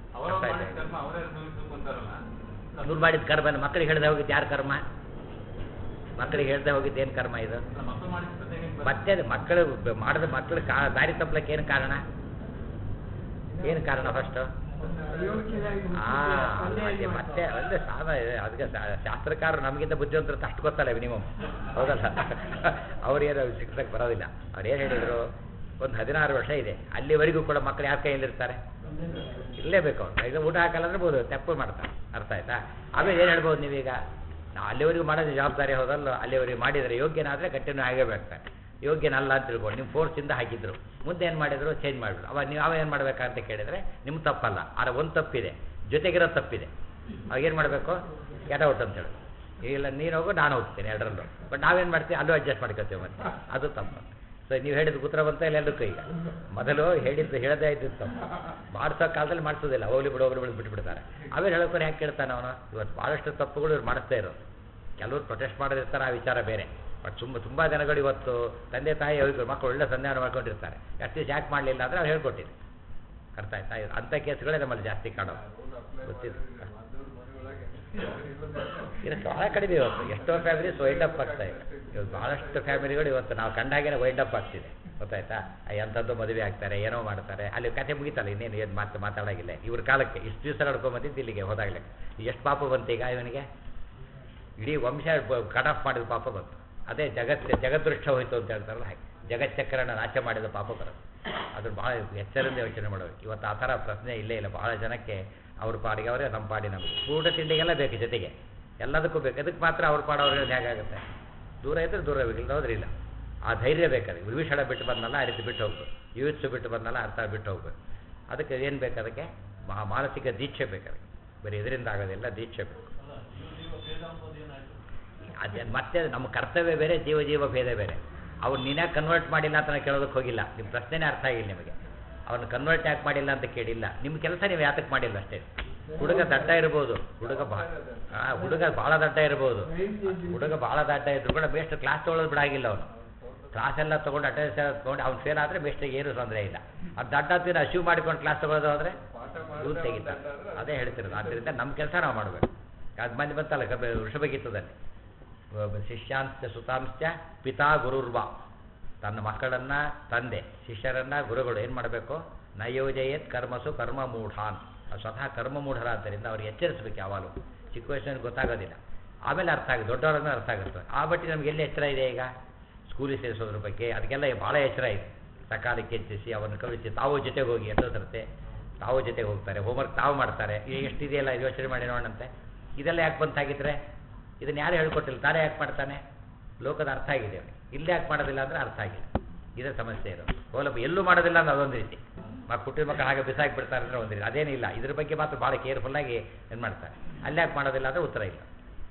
Speaker 1: ಅವ್ರು ಮಾಡಿದ ಕರ್ಮ ಮಕ್ಕಳಿಗೆ ಹೇಳ್ದೆ ಹೋಗಿದ್ದು ಯಾರು ಕರ್ಮ? ಮಕ್ಕಳಿಗೆ ಹೇಳ್ದೆ ಹೋಗಿದ್ದು ಏನು ಕರ್ಮ ಇದು? ಮತ್ತೆ ಅದು ಮಕ್ಕಳು ಮಾಡಿದ ಮಕ್ಕಳು ದಾರಿ ತಪ್ಪಲಕ್ಕೆ ಏನು ಕಾರಣ? ಫಸ್ಟು ಮತ್ತೆ ಅಲ್ಲದೆ ಅದಕ್ಕೆ ಶಾಸ್ತ್ರಕಾರರು ನಮಗಿಂತ ಬುದ್ಧಿವಂತರು ಅಷ್ಟು ಗೊತ್ತಲ್ಲ ಮಿನಿಮಮ್, ಹೌದಲ್ಲ? ಅವ್ರೇನು ಶಿಕ್ಷಕ್ಕೆ ಬರೋದಿಲ್ಲ. ಅವ್ರು ಏನು ಹೇಳಿದರು, ಒಂದು 16 ವರ್ಷ ಇದೆ, ಅಲ್ಲಿವರೆಗೂ ಕೂಡ ಮಕ್ಕಳು ಯಾರ ಕೈಯಲ್ಲಿರ್ತಾರೆ? ಇರಲೇಬೇಕು. ಅವ್ರು ಈಗ ಊಟ ಹಾಕಲ್ಲ ಅಂದ್ರೆ ಬೋದು ತಪ್ಪು ಮಾಡ್ತಾರೆ. ಅರ್ಥ ಆಯ್ತಾ? ಆಮೇಲೆ ಏನು ಹೇಳ್ಬೋದು ನೀವೀಗ? ನಾವು ಅಲ್ಲಿವರೆಗೂ ಮಾಡೋದು ಜವಾಬ್ದಾರಿ ಹೌದಲ್ಲ. ಅಲ್ಲಿವರೆಗೂ ಮಾಡಿದರೆ ಯೋಗ್ಯನಾದರೆ ಕಂಟಿನ್ಯೂ ಆಗೇಬೇಕಾಗ್ತಾರೆ. ಯೋಗ್ಯನಲ್ಲ ಅಂತ ತಿಳ್ಕೊಂಡು ನಿಮ್ಮ ಫೋರ್ಸಿಂದ ಹಾಕಿದ್ರು, ಮುಂದೆ ಏನು ಮಾಡಿದ್ರು? ಚೇಂಜ್ ಮಾಡಿದ್ರು. ಅವಾಗ ನೀವು ಏನು ಮಾಡ್ಬೇಕಂತ ಕೇಳಿದರೆ ನಿಮ್ಮ ತಪ್ಪಲ್ಲ, ಆದರೆ ಒಂದು ತಪ್ಪಿದೆ, ಜೊತೆಗಿರೋ ತಪ್ಪಿದೆ. ಅವಾಗ ಏನು ಮಾಡಬೇಕು? ಗೆಟ್ ಔಟ್ ಅಂತ ಹೇಳಿ. ಇಲ್ಲ ನೀನು ಹೋಗು, ನಾನು ಹೋಗ್ತೀನಿ, ಎರಡರಲ್ಲೂ. ಬಟ್ ನಾವೇನು ಮಾಡ್ತೀವಿ? ಅಲ್ಲೂ ಅಡ್ಜಸ್ಟ್ ಮಾಡ್ಕೊತೀವಿ. ಮತ್ತೆ ಅದು ತಪ್ಪು. ಸೊ ನೀವು ಹೇಳಿದ ಉತ್ತರ ಬಂತ ಇಲ್ಲ ಎಲ್ಲದಕ್ಕೂ. ಈಗ ಮೊದಲು ಹೇಳದೇ ಇದ್ದಿದ್ದು ತಪ್ಪು. ಮಾಡಿಸೋ ಕಾಲದಲ್ಲಿ ಮಾಡಿಸೋದಿಲ್ಲ, ಹೋಗ್ಲಿ ಬಿಡು ಬಿಟ್ಬಿಡ್ತಾರೆ. ಆಮೇಲೆ ಹೇಳೋಕೆ ಯಾಕೆ ಕೇಳ್ತಾನೆ ಅವನು? ಇವತ್ತು ಭಾಳಷ್ಟು ತಪ್ಪುಗಳು ಇವ್ರು ಮಾಡಿಸ್ತಾ ಇರೋದು. ಕೆಲವರು ಪ್ರೊಟೆಸ್ಟ್ ಮಾಡೋದಿರ್ತಾರೆ, ಆ ವಿಚಾರ ಬೇರೆ. ಬಟ್ ತುಂಬ ಜನಗಳು ಇವತ್ತು ತಂದೆ ತಾಯಿ ಹೋಗಿ ಮಕ್ಕಳು ಒಳ್ಳೆ ಸಂಧಾನ ಮಾಡ್ಕೊಂಡಿರ್ತಾರೆ. ಎಷ್ಟು ದಿವಸ ಯಾಕೆ ಮಾಡಲಿಲ್ಲ ಅಂದರೆ ಅವ್ರು ಹೇಳ್ಕೊಟ್ಟಿದ್ರು. ಅರ್ಥ ಆಯ್ತಾ? ಅಂಥ ಕೇಸ್ಗಳೇ ನಮ್ಮಲ್ಲಿ ಜಾಸ್ತಿ ಕಾಣೋದು ಗೊತ್ತಿದೆ. ಇದು ಭಾಳ ಕಡಿಮೆ ಇವತ್ತು. ಎಷ್ಟೋ ಫ್ಯಾಮಿಲೀಸ್ ವೈಂಡ್ ಅಪ್ ಆಗ್ತಾ ಇದೆ. ಇವತ್ತು ಭಾಳಷ್ಟು ಫ್ಯಾಮಿಲಿಗಳು ಇವತ್ತು ನಾವು ಕಂಡಾಗೇನೆ ವೈಂಡ್ ಅಪ್ ಆಗ್ತಿದೆ. ಗೊತ್ತಾಯ್ತಾ? ಎಂಥದ್ದು ಮದುವೆ ಆಗ್ತಾರೆ, ಏನೋ ಮಾಡ್ತಾರೆ, ಅಲ್ಲಿ ಕಥೆ ಮುಗಿತಲ್ಲ, ಇನ್ನೇನು ಏನು ಮಾತಾಡೋಗಿಲ್ಲ. ಇವ್ರ ಕಾಲಕ್ಕೆ ಇಷ್ಟು ದಿವಸ ನಡ್ಕೊಂಬಂದಿದ್ದು ಇಲ್ಲಿಗೆ ಹೋದಾಗಲೇ ಎಷ್ಟು ಪಾಪ ಬಂತು ಈಗ ಇವನಿಗೆ. ಇಡೀ ವಂಶ ಕಟ್ ಆಫ್ ಮಾಡಿದ ಪಾಪ ಬಂತು. ಅದೇ ಜಗದೃಷ್ಟ ಹೋಯಿತು ಅಂತ ಹೇಳ್ತಾರಲ್ಲ, ಹಾಗೆ ಜಗಚ್ಚಕ್ರನ ನಾಶ ಮಾಡಿದ ಪಾಪ ಬರುತ್ತೆ. ಅದು ಭಾಳ ಎಚ್ಚರಿಂದ ಯೋಚನೆ ಮಾಡಬೇಕು. ಇವತ್ತು ಆ ಥರ ಪ್ರಶ್ನೆ ಇಲ್ಲೇ ಇಲ್ಲ. ಭಾಳ ಜನಕ್ಕೆ ಅವ್ರ ಪಾಡಿಗೆ ಅವರೇ, ನಮ್ಮ ಪಾಡಿ ನಮಗೆ. ಊಟ ತಿಂಡಿಗೆಲ್ಲ ಬೇಕು, ಜೊತೆಗೆ ಎಲ್ಲದಕ್ಕೂ ಬೇಕು. ಅದಕ್ಕೆ ಮಾತ್ರ ಅವ್ರ ಪಾಡು ಅವ್ರಿಗೆ ಹೇಗಾಗುತ್ತೆ? ದೂರ ಇದ್ದರೆ ದೂರ ಬೇಕಿಲ್ಲ, ಹೋದ್ರೆ ಇಲ್ಲ. ಆ ಧೈರ್ಯ ಬೇಕಾದ್ರೆ. ವಿಭೀಷಣ ಬಿಟ್ಟು ಬಂದಲ್ಲ, ಆ ರೀತಿ ಬಿಟ್ಟು ಹೋಗ್ಬೇಕು. ಯುವಿತ್ಸು ಬಿಟ್ಟು ಬಂದಲ್ಲ, ಅರ್ಥ ಬಿಟ್ಟು ಹೋಗ್ಬೇಕು. ಅದಕ್ಕೆ ಏನು ಬೇಕು? ಅದಕ್ಕೆ ಮಾನಸಿಕ ದೀಕ್ಷೆ ಬೇಕಾದ್ರೆ. ಬರೀ ಇದರಿಂದ ಆಗೋದಿಲ್ಲ, ದೀಕ್ಷೆ ಬೇಕು. ಅದೇ ಮತ್ತೆ ನಮ್ಮ ಕರ್ತವ್ಯ ಬೇರೆ, ಜೀವ ಭೇದ ಬೇರೆ. ಅವ್ರು ನೀನೇ ಕನ್ವರ್ಟ್ ಮಾಡಿಲ್ಲ ಅಂತ ನಾನು ಕೇಳೋದಕ್ಕೆ ಹೋಗಿಲ್ಲ. ನಿಮ್ಮ ಪ್ರಶ್ನೆನೇ ಅರ್ಥ ಆಗಿಲ್ಲ ನಿಮಗೆ. ಅವ್ರನ್ನ ಕನ್ವರ್ಟ್ ಯಾಕೆ ಮಾಡಿಲ್ಲ ಅಂತ ಕೇಳಿಲ್ಲ. ನಿಮ್ಮ ಕೆಲಸ ನೀವು ಯಾತಕ್ಕೆ ಮಾಡಿಲ್ಲ ಅಷ್ಟೇ. ಹುಡುಗ ದಡ್ಡ ಇರ್ಬೋದು, ಹುಡುಗ ಭಾಳ ದಡ್ಡ ಇರ್ಬೋದು. ಹುಡುಗ ಭಾಳ ದಡ್ಡ ಇದ್ರು ಕೂಡ ಬೇಸ್ಟ್ ಕ್ಲಾಸ್ ತೊಗೊಳೋದು ಬಿಡಾಗಿಲ್ಲ. ಅವನು ಕ್ಲಾಸೆಲ್ಲ ತೊಗೊಂಡು ಅಟೆಂಡೆನ್ಸ್ ತೊಗೊಂಡು ಅವ್ನು ಫೇಲ್ ಆದರೆ ಬೇಸ್ಟಿಗೆ ಏನು ತೊಂದರೆ ಇಲ್ಲ. ಅದು ದಡ್ಡ ಅಂತೀರ ಅಚೀವ್ ಮಾಡಿಕೊಂಡು ಕ್ಲಾಸ್ ತೊಗೊಳೋದು ಹೋದರೆ ಇವ್ರು ತೆಗಿತಾರೆ. ಅದೇ ಹೇಳ್ತಿರೋದು. ಆದ್ದರಿಂದ ನಮ್ಮ ಕೆಲಸ ನಾವು ಮಾಡಬೇಕು. ಅದು ಮಂದಿ ಬಂತಲ್ಲ ವೃಷಭಗೀತದಲ್ಲಿ, ಶಿಷ್ಯಾಂಶ ಸುತಾಂಶ ಪಿತಾ ಗುರುರ್ವ. ತನ್ನ ಮಕ್ಕಳನ್ನು ತಂದೆ, ಶಿಷ್ಯರನ್ನು ಗುರುಗಳು ಏನು ಮಾಡಬೇಕು? ನಯೋಜಯೇತ್ ಕರ್ಮಸು ಕರ್ಮ ಮೂಢಾನ್. ಸ್ವತಃ ಕರ್ಮ ಮೂಢರಾದ್ದರಿಂದ ಅವ್ರಿಗೆ ಎಚ್ಚರಿಸಬೇಕು ಯಾವಾಗಲೂ. ಚಿಕ್ಕ ವಯಸ್ಸಿನಲ್ಲಿ ಗೊತ್ತಾಗೋದಿಲ್ಲ, ಆಮೇಲೆ ಅರ್ಥ ಆಗುತ್ತೆ, ದೊಡ್ಡವರನ್ನು ಅರ್ಥ ಆಗುತ್ತೆ. ಆ ಮಟ್ಟಿಗೆ ನಮ್ಗೆ ಎಲ್ಲಿ ಎಚ್ಚರ ಇದೆ ಈಗ? ಸ್ಕೂಲಿಗೆ ಸೇರಿಸೋದ್ರ ಬಗ್ಗೆ ಅದಕ್ಕೆಲ್ಲ ಭಾಳ ಎಚ್ಚರ ಇದೆ. ಸಕಾಲಕ್ಕೆ ಎಚ್ಚಿಸಿ ಅವನು ಕಳಿಸಿ ತಾವು ಜೊತೆಗೆ ಹೋಗಿ ಎಷ್ಟೋದಿರುತ್ತೆ, ತಾವು ಜೊತೆಗೆ ಹೋಗ್ತಾರೆ, ಹೋಮ್ವರ್ಕ್ ತಾವು ಮಾಡ್ತಾರೆ. ಈಗ ಎಷ್ಟಿದೆಯಲ್ಲ ಇದು ಯೋಚನೆ ಮಾಡಿ ನೋಡಂತೆ. ಇದೆಲ್ಲ ಯಾಕೆ ಬಂತಾಗಿದ್ರೆ ಇದನ್ನು ಯಾರು ಹೇಳ್ಕೊಟ್ಟಿಲ್ಲ, ತಾನೇ ಯಾಕೆ ಮಾಡ್ತಾನೆ? ಲೋಕದ ಅರ್ಥ ಆಗಿದೆ ಅವನಿಗೆ. ಇಲ್ಲೇ ಯಾಕೆ ಮಾಡೋದಿಲ್ಲ ಅಂದರೆ ಅರ್ಥ ಆಗಿಲ್ಲ. ಇದೇ ಸಮಸ್ಯೆ ಇರೋದು. ಹೋಲಪ್ಪ ಎಲ್ಲೂ ಮಾಡೋದಿಲ್ಲ ಅಂದ್ರೆ ಅದೊಂದು ರೀತಿ, ಹುಟ್ಟಿದ ಮಕ್ಕಳು ಹಾಗೆ ಬಿಸಾಕಿ ಬಿಡ್ತಾರೆ ಅಂದರೆ ಒಂದು ರೀತಿ. ಅದೇನಿಲ್ಲ, ಇದ್ರ ಬಗ್ಗೆ ಮಾತ್ರ ಭಾಳ ಕೇರ್ಫುಲ್ಲಾಗಿ ಏನು ಮಾಡ್ತಾರೆ. ಅಲ್ಲಿ ಯಾಕೆ ಮಾಡೋದಿಲ್ಲ ಅಂದರೆ ಉತ್ತರ ಇಲ್ಲ.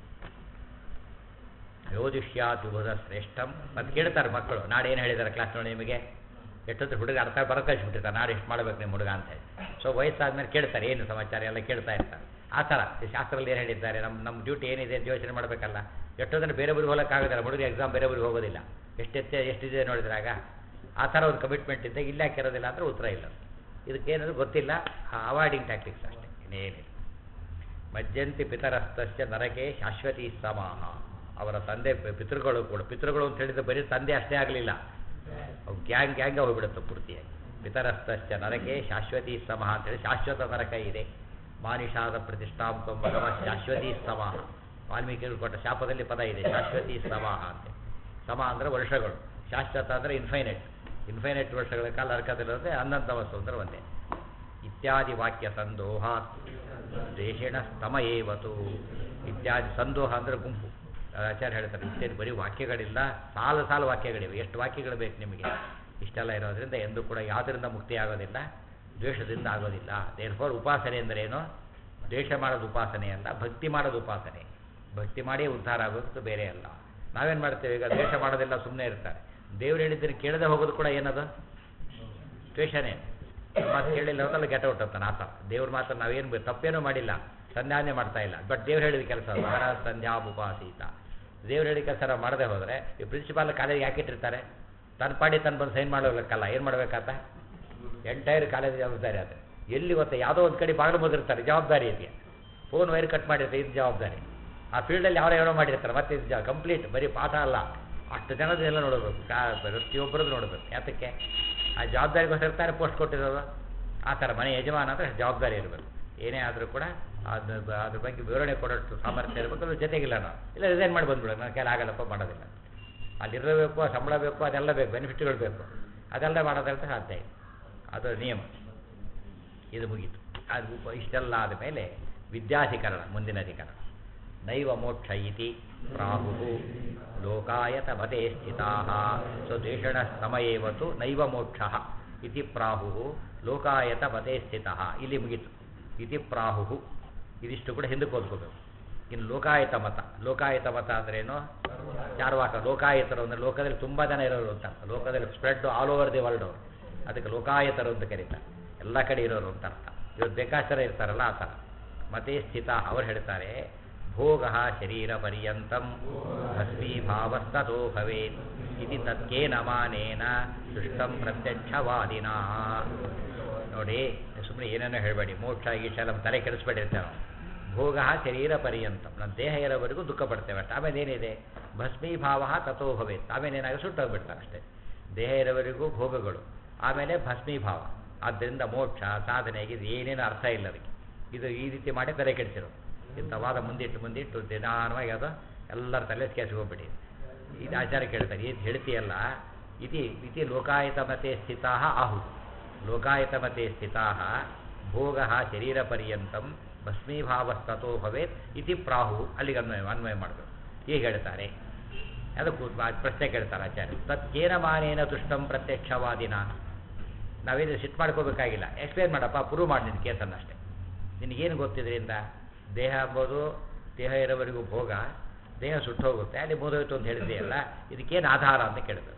Speaker 1: ಯೋಧಿಷ್ಯಾತ್ ವಿಭುಧ ಶ್ರೇಷ್ಠಂ ಅಂತ ಕೇಳ್ತಾರೆ ಮಕ್ಕಳು. ನಾಡು ಏನು ಹೇಳಿದ್ದಾರೆ ಕ್ಲಾಸ್ ನೋಡಿ ನಿಮಗೆ? ಎಷ್ಟೊತ್ತು ಹುಡುಗ ಅರ್ಥ ಬರಕಳಿಸ್ಬಿಟ್ಟಿರ್ತಾರೆ, ನಾಡು ಎಷ್ಟು ಮಾಡ್ಬೇಕು ನಿಮ್ಮ ಹುಡುಗ ಅಂತ ಹೇಳಿ. ಸೊ ವಯಸ್ಸಾದ್ಮೇಲೆ ಕೇಳ್ತಾರೆ ಏನು ಸಮಾಚಾರ ಎಲ್ಲ ಕೇಳ್ತಾ ಇರ್ತಾರೆ. ಆ ಥರ ಶಾಸ್ತ್ರದಲ್ಲಿ ಏನು ಹೇಳಿದ್ದಾರೆ, ನಮ್ಮ ಡ್ಯೂಟಿ ಏನಿದೆ ಅಂತ ಯೋಚನೆ ಮಾಡಬೇಕಲ್ಲ. ಎಷ್ಟೊಂದ್ರೆ ಬೇರೆ ಊರಿಗೆ ಹೋಗೋಕ್ಕಾಗೋದಿಲ್ಲ, ಹುಡುಗ ಎಕ್ಸಾಮ್ ಬೇರೆ ಊರಿಗೆ ಹೋಗೋದಿಲ್ಲ. ಎಷ್ಟಿದೆ ನೋಡಿದ್ರಾಗ ಆ ಥರ ಒಂದು ಕಮಿಟ್ಮೆಂಟ್ ಇದ್ದಾಗ ಇಲ್ಲ ಯಾಕಿರೋದಿಲ್ಲ ಅಂದರೆ ಉತ್ತರ ಇಲ್ಲ. ಇದಕ್ಕೇನಾದರೂ ಗೊತ್ತಿಲ್ಲ, ಅವಾಯ್ಡಿಂಗ್ ಟ್ಯಾಕ್ಟಿಕ್ಸ್ ಅಷ್ಟೇ, ಇನ್ನೇನಿಲ್ಲ. ಮಜ್ಜಂತಿ ಪಿತರಸ್ತಸ್ಯ ನರಕೆ ಶಾಶ್ವತಿ ಸಮಾಹ. ಅವರ ತಂದೆ ಪಿತೃಗಳು ಕೂಡ, ಪಿತೃಗಳು ಅಂತ ಹೇಳಿದ್ರೆ ಬರೀ ತಂದೆ ಅಷ್ಟೇ ಆಗಲಿಲ್ಲ, ಅವು ಗ್ಯಾಂಗ ಹೋಗ್ಬಿಡುತ್ತೆ ಪೂರ್ತಿಯಾಗಿ. ಪಿತರಸ್ತಸ್ಯ ನರಕೆ ಶಾಶ್ವತಿ ಸಮಾಹ ಅಂತೇಳಿ ಶಾಶ್ವತ ನರಕ ಇದೆ. ಮಾನಿಷಾದ ಪ್ರತಿಷ್ಠಾಂತ ಭಗವ ಶಾಶ್ವತಿ ಸಮಾಹ. ವಾಲ್ಮೀಕಿಗಳು ಕೊಟ್ಟ ಶಾಪದಲ್ಲಿ ಪದ ಇದೆ, ಶಾಶ್ವತಿ ಸಮಾಹ ಅಂತ. ಸಮ ಅಂದರೆ ವರ್ಷಗಳು, ಶಾಶ್ವತ ಅಂದರೆ ಇನ್ಫೈನೈಟ್ ವರ್ಷಗಳ ಕಾಲ ನರಕದಲ್ಲಿರುತ್ತೆ. ಅನಂತವಸ್ತು ಅಂದರೆ ಒಂದೇ. ಇತ್ಯಾದಿ ವಾಕ್ಯ ಸಂದೋಹ ದೇಶಿಣ ಸ್ತಮ ಏವತು. ಇತ್ಯಾದಿ ಸಂದೋಹ ಅಂದರೆ ಗುಂಪು. ಆಚಾರ್ಯ ಹೇಳ್ತಾರೆ ಇತ್ಯಾದಿ ಬರೀ ವಾಕ್ಯಗಳಿಲ್ಲ, ಸಾಲು ವಾಕ್ಯಗಳಿವೆ. ಎಷ್ಟು ವಾಕ್ಯಗಳು ಬೇಕು ನಿಮಗೆ? ಇಷ್ಟೆಲ್ಲ ಇರೋದ್ರಿಂದ ಎಂದೂ ಕೂಡ ಯಾವುದರಿಂದ ಮುಕ್ತಿ ಆಗೋದಿಲ್ಲ, ದ್ವೇಷದಿಂದ ಆಗೋದಿಲ್ಲ. ದೇರ್ಫೋರ್ ಉಪಾಸನೆ ಅಂದರೆ ಏನು? ದ್ವೇಷ ಮಾಡೋದು ಉಪಾಸನೆ ಅಲ್ಲ, ಭಕ್ತಿ ಮಾಡೋದು ಉಪಾಸನೆ. ಭಕ್ತಿ ಮಾಡಿ ಉದ್ಧಾರ ಆಗೋದು ಬೇರೆ ಅಲ್ಲ. ನಾವೇನು ಮಾಡ್ತೇವೆ ಈಗ? ದ್ವೇಷ ಮಾಡೋದಿಲ್ಲ, ಸುಮ್ಮನೆ ಇರ್ತಾರೆ. ದೇವ್ರು ಹೇಳಿದ್ರೆ ಕೇಳದೆ ಹೋಗೋದು ಕೂಡ ಏನದು? ದ್ವೇಷನೇ. ಮಾತು ಕೇಳಿಲ್ಲ ಅಂತಲ್ಲ ಗೆಟ ಹೊಟ್ಟೋಗ್ತಾನೆ ಆತ. ದೇವ್ರ ಮಾತ್ರ ನಾವೇನು ತಪ್ಪೇನೂ ಮಾಡಿಲ್ಲ, ಸಂಧ್ಯಾನೇ ಮಾಡ್ತಾ ಇಲ್ಲ, ಬಟ್ ದೇವ್ರು ಹೇಳಿದ ಕೆಲಸ ಮಹಾರಾಜ್ ಸಂಧ್ಯಾ ಉಪಾಸೀತ. ದೇವ್ರು ಹೇಳಿದ ಕೆಲಸ ಮಾಡದೆ ಹೋದರೆ ಈ ಪ್ರಿನ್ಸಿಪಾಲ್ ಕಾಲೇಜಿಗೆ ಯಾಕಿಟ್ಟಿರ್ತಾರೆ? ತನ್ನ ಪಾಡಿ ತನ್ನ ಬಂದು ಸೈನ್ ಮಾಡೋಕ್ಕಲ್ಲ, ಏನು ಮಾಡಬೇಕಾತ? ಎಂಟೈರ್ ಕಾಲೇಜ್ ಜವಾಬ್ದಾರಿ ಅದು. ಎಲ್ಲಿ ಗೊತ್ತಾ? ಯಾವುದೋ ಒಂದು ಕಡೆ ಬಾಗಿಲು ಮುದಿರ್ತಾರೆ, ಜವಾಬ್ದಾರಿ ಇದೆಯಾ? ಫೋನ್ ವೈರ್ ಕಟ್ ಮಾಡಿರ್ತಾರೆ, ಇದು ಜವಾಬ್ದಾರಿ. ಆ ಫೀಲ್ಡಲ್ಲಿ ಯಾರೋ ಮಾಡಿರ್ತಾರೆ, ಮತ್ತೆ ಇದು ಕಂಪ್ಲೀಟ್ ಬರೀ ಪಾಠ ಅಲ್ಲ, ಅಷ್ಟು ಜನದೆಲ್ಲ ನೋಡಬೇಕು, ಪ್ರತಿಯೊಬ್ಬರದ್ದು ನೋಡಬೇಕು. ಯಾತಕ್ಕೆ? ಆ ಜವಾಬ್ದಾರಿಗೋಸ್ಕರ ಪೋಸ್ಟ್ ಕೊಟ್ಟಿರೋದು. ಆ ಥರ ಮನೆ ಯಜಮಾನ ಅಂದರೆ ಜವಾಬ್ದಾರಿ ಇರಬೇಕು. ಏನೇ ಆದರೂ ಕೂಡ ಅದ್ರ ಬಗ್ಗೆ ವಿವರಣೆ ಕೊಡೋಷ್ಟು ಸಾಮರ್ಥ್ಯ ಇರಬೇಕು. ಅದ್ರ ಜೊತೆಗಿಲ್ಲ ನಾವು ಇಲ್ಲ ರಿಸೈನ್ ಮಾಡಿ ಬಂದ್ಬಿಡೋದು, ನನ್ನ ಕೈಲಿ ಆಗಲ್ಲಪ್ಪ, ಮಾಡೋದಿಲ್ಲ. ಅಲ್ಲಿರಬೇಕು, ಸಂಬಳ ಬೇಕು, ಅದೆಲ್ಲ ಬೇಕು, ಬೆನಿಫಿಟ್ಗಳು ಬೇಕು, ಅದೆಲ್ಲ ಮಾಡೋದಂತ ಸಾಧ್ಯ ಇಲ್ಲ. ಅದು ನಿಯಮ. ಇದು ಮುಗೀತು. ಅದು ಇಷ್ಟೆಲ್ಲ ಆದಮೇಲೆ ವಿದ್ಯಾಧಿಕರಣ, ಮುಂದಿನ ಅಧಿಕರಣ. ನೈವ ಮೋಕ್ಷ ಇತಿ ಪ್ರಾಹು ಲೋಕಾಯತ ಮತೆ ಸ್ಥಿತಾ ಸ್ವದ್ವೇಷಣ ಸಮಯೇವತು ನೈವ ಮೋಕ್ಷ ಇತಿ ಪ್ರಾಹು ಲೋಕಾಯತ ಮತೆ ಸ್ಥಿತಃ. ಇಲ್ಲಿ ಮುಗೀತು. ಇತಿ ಪ್ರಾಹು ಇದಿಷ್ಟು ಕೂಡ ಹಿಂದಕ್ಕೆ ಓದ್ಕೋಬೇಕು. ಇನ್ನು ಲೋಕಾಯತ ಮತ. ಲೋಕಾಯತ ಮತ ಅಂದ್ರೇನು? ಚಾರ್ವಾಕ. ಲೋಕಾಯತರು ಅಂದರೆ ಲೋಕದಲ್ಲಿ ತುಂಬ ಜನ ಇರೋರು ಅಂತ, ಲೋಕದಲ್ಲಿ spread all over the world ಅವರು. ಅದಕ್ಕೆ ಲೋಕಾಯತರು ಅಂತ ಕರೀತಾರೆ, ಎಲ್ಲ ಕಡೆ ಇರೋರು ಅಂತ ಅರ್ಥ. ಇವತ್ತು ಬೇಕಾಚಾರ ಇರ್ತಾರಲ್ಲ ಆ ಥರ. ಮತೆ ಸ್ಥಿತ ಅವರು ಹೇಳ್ತಾರೆ, ಭೋಗ ಶರೀರ ಪರ್ಯಂತಂ ಭಸ್ಮೀಭಾವಸ್ತೋ ಭವೇತ್ ಇತಿ ತತ್ಕೇನ ಮಾನೇನ ಸೃಷ್ಟಂ ಪ್ರತ್ಯಕ್ಷವಾದಿನ. ನೋಡಿ, ಸುಮ್ಮನೆ ಏನೇನೋ ಹೇಳಬೇಡಿ, ಮೋಕ್ಷ ಗೀಕ್ಷ ಎಲ್ಲ ತಲೆ ಕೆಡಿಸ್ಬೇಡಿರ್ತೇವೆ ನಾವು. ಭೋಗ ಶರೀರ ಪರ್ಯಂತಂ, ನಮ್ಮ ದೇಹ ಇರೋವರೆಗೂ ದುಃಖ ಪಡ್ತೇವೆ ಅಷ್ಟೇ. ಆಮೇಲೆ ಏನಿದೆ? ಭಸ್ಮೀಭಾವ ತಥೋ ಭವೇತ್. ಆಮೇಲೆ ಏನಾಗಿ ಸುಟ್ಟೋಗ್ಬಿಡ್ತಾರೆ ಅಷ್ಟೇ. ದೇಹ ಇರೋವರೆಗೂ ಭೋಗಗಳು, ಆಮೇಲೆ ಭಸ್ಮೀಭಾವ. ಆದ್ದರಿಂದ ಮೋಕ್ಷ ಸಾಧನೆಗೆ ಇದು ಏನೇನು ಅರ್ಥ ಇಲ್ಲ ಅದಕ್ಕೆ. ಇದು ಈ ರೀತಿ ಮಾಡಿ ತಲೆ ಕೆಡಿಸಿರೋದು. ಇಂಥವಾದ ಮುಂದಿಟ್ಟು ನಿಧಾನವಾಗಿ ಅದು ಎಲ್ಲರ ತಲೆ ಕೆಡಿಸ್ಕೊಂಡ್ಬಿಡಿ. ಇದು ಆಚಾರ ಕೇಳ್ತಾರೆ, ಇದು ಹೇಳ್ತೀಯಲ್ಲ, ಇತಿ ಲೋಕಾಯತ ಮತೆ ಸ್ಥಿತಾ ಆಹು. ಲೋಕಾಯತ ಮತೆ ಸ್ಥಿತಾ ಭೋಗ ಶರೀರ ಪರ್ಯಂತಂ ಭಸ್ಮೀಭಾವಸ್ತೋ ಭವೇತ್ ಇತಿ ಪ್ರಾಹು. ಅಲ್ಲಿಗೆ ಅನ್ವಯ ಮಾಡಬೇಕು. ಹೀಗೆ ಹೇಳ್ತಾರೆ. ಅದಕ್ಕೂ ಪ್ರಶ್ನೆ ಕೇಳ್ತಾರೆ ಆಚಾರ್ಯ, ತತ್ಕೇನ ಮಾನೇನ ತುಷ್ಟಂ ಪ್ರತ್ಯಕ್ಷವಾದಿನ. ನಾವೇನು ಸಿಟ್ಟು ಮಾಡ್ಕೋಬೇಕಾಗಿಲ್ಲ, ಎಕ್ಸ್ಪ್ಲೇನ್ ಮಾಡಪ್ಪ, ಪ್ರೂವ್ ಮಾಡಿ ನಿನ್ನ ಕೇಸನ್ನು ಅಷ್ಟೇ. ನಿನಗೇನು ಗೊತ್ತಿದ್ರಿಂದ? ದೇಹ ಅಂಬೋದು, ದೇಹ ಇರೋವರೆಗೂ ಭೋಗ, ದೇಹ ಸುಟ್ಟು ಹೋಗುತ್ತೆ, ಅಲ್ಲಿ ಮುಗಿದೋಯ್ತು ಅಂತ ಹೇಳಿದೆಯಲ್ಲ, ಇದಕ್ಕೇನು ಆಧಾರ ಅಂತ ಕೇಳಿದ್ರು.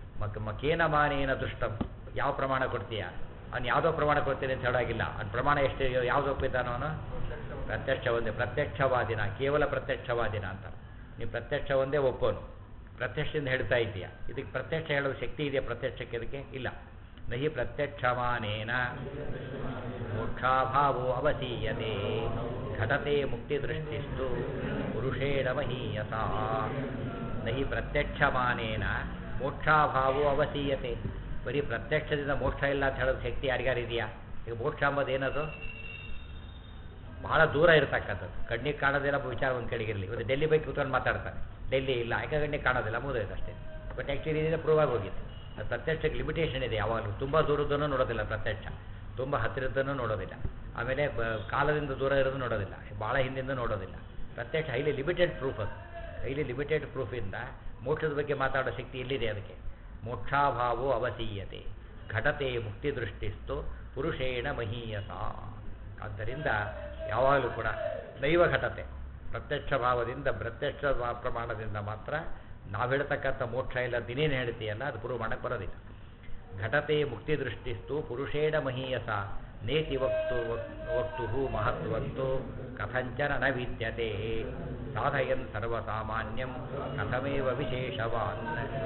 Speaker 1: ಕೇನ ಮಾನೇನ ದುಷ್ಟಂ, ಯಾವ ಪ್ರಮಾಣ ಕೊಡ್ತೀಯ? ಅವ್ನು ಯಾವುದೋ ಪ್ರಮಾಣ ಕೊಡ್ತೀನಿ ಅಂತ ಹೇಳೋಗಿಲ್ಲ. ಅವ್ನ ಪ್ರಮಾಣ ಎಷ್ಟು, ಯಾವುದು ಒಪ್ಪಿದ್ದಾನೋ ಅವನು? ಪ್ರತ್ಯಕ್ಷ ಒಂದೇ. ಪ್ರತ್ಯಕ್ಷವಾದಿನ, ಕೇವಲ ಪ್ರತ್ಯಕ್ಷವಾದಿನ ಅಂತ. ನೀವು ಪ್ರತ್ಯಕ್ಷ ಒಂದೇ ಒಪ್ಪೋನು, ಪ್ರತ್ಯಕ್ಷದಿಂದ ಹೇಳ್ತಾ ಇದ್ದೀಯಾ. ಇದಕ್ಕೆ ಪ್ರತ್ಯಕ್ಷ ಹೇಳೋ ಶಕ್ತಿ ಇದೆಯಾ? ಪ್ರತ್ಯಕ್ಷಕ್ಕೆ ಇದಕ್ಕೆ ಇಲ್ಲ. ನಹಿ ಪ್ರತ್ಯಕ್ಷಮಾನೇನ ಮೋಕ್ಷಾಭಾವೋ ಅವಸೀಯತೆ ಘಟತೆ ಮುಕ್ತಿದೃಷ್ಟಿಸ್ತು ಪುರುಷೇಣ ಮಹೀಯಸ. ನಹಿ ಪ್ರತ್ಯಕ್ಷಮಾನೇನ ಮೋಕ್ಷಾಭಾವೋ ಅವಸೀಯತೆ. ಬರೀ ಪ್ರತ್ಯಕ್ಷದಿಂದ ಮೋಕ್ಷ ಇಲ್ಲ ಅಂತ ಹೇಳೋದು ಶಕ್ತಿ ಯಾರಿಗಾರಿದೆಯಾ? ಈಗ ಮೋಕ್ಷ ಅಂಬೋದು ಏನದು? ಬಹಳ ದೂರ ಇರತಕ್ಕಂಥದ್ದು, ಕಣ್ಣಿಗೆ ಕಾಣೋದಿಲ್ಲ ವಿಚಾರ ಒಂದು ಕಡೆಗಿರಲಿ. ಇವತ್ತು ಡೆಲ್ಲಿ ಬೈಕ್ ಕೂತ್ಕೊಂಡು ಮಾತಾಡ್ತಾನೆ, ಡೆಲ್ಲಿ ಇಲ್ಲ ಯಾಕೆ ಕಣ್ಣಿಗೆ ಕಾಣೋದಿಲ್ಲ ಮುಗಿದೋಯ್ತು ಅಷ್ಟೇ. ಬಟ್ ಆ್ಯಕ್ಚುಲಿ ಇದರಿಂದ ಪ್ರೂವ್ ಆಗಿ ಹೋಗಿದೆ. ಅದು ಪ್ರತ್ಯಕ್ಷಕ್ಕೆ ಲಿಮಿಟೇಷನ್ ಇದೆ ಯಾವಾಗಲೂ. ತುಂಬ ದೂರದ್ದನ್ನು ನೋಡೋದಿಲ್ಲ ಪ್ರತ್ಯಕ್ಷ, ತುಂಬ ಹತ್ತಿರದ್ದನ್ನು ನೋಡೋದಿಲ್ಲ, ಆಮೇಲೆ ಕಾಲದಿಂದ ದೂರ ಇರೋದು ನೋಡೋದಿಲ್ಲ, ಭಾಳ ಹಿಂದಿಂದ ನೋಡೋದಿಲ್ಲ. ಪ್ರತ್ಯಕ್ಷ ಹೈಲಿ ಲಿಮಿಟೆಡ್ ಪ್ರೂಫ್. ಅದು ಹೈಲಿ ಲಿಮಿಟೆಡ್ ಪ್ರೂಫಿಂದ ಮೋಕ್ಷದ ಬಗ್ಗೆ ಮಾತಾಡೋ ಶಕ್ತಿ ಎಲ್ಲಿದೆ ಅದಕ್ಕೆ? ಮೋಕ್ಷಾಭಾವೋ ಅವಸೀಯತೆ ಘಟತೆ ಮುಕ್ತಿ ದೃಷ್ಟಿಸ್ತು ಪುರುಷೇಣ ಮಹೀಯಸ. ಆದ್ದರಿಂದ ಯಾವಾಗಲೂ ಕೂಡ ದೈವ ಘಟತೆ ಪ್ರತ್ಯಕ್ಷ ಭಾವದಿಂದ ಪ್ರತ್ಯಕ್ಷ ಪ್ರಮಾಣದಿಂದ ಮಾತ್ರ ನಾವು ಹೇಳ್ತಕ್ಕಂಥ ಮೋಕ್ಷ ಇಲ್ಲ ದಿನೇನು ಹೇಳ್ತೀಯಲ್ಲ ಅದು ಪ್ರೂವ್ ಮಾಡಕ್ಕೆ ಬರೋದಿಲ್ಲ. ಘಟತೆ ಮುಕ್ತಿ ದೃಷ್ಟಿಸ್ತು ಪುರುಷೇಣ ಮಹೀಯಸ ನೇತಿ ವಕ್ತು ಮಹತ್ವಂತು ಕಥಂಚನ ನ ವಿದ್ಯತೆ ಸಾಧಯನ್ ಸರ್ವಸಾಮಾನ್ಯಂ ಕಥಮೇವ ವಿಶೇಷವಾನ್.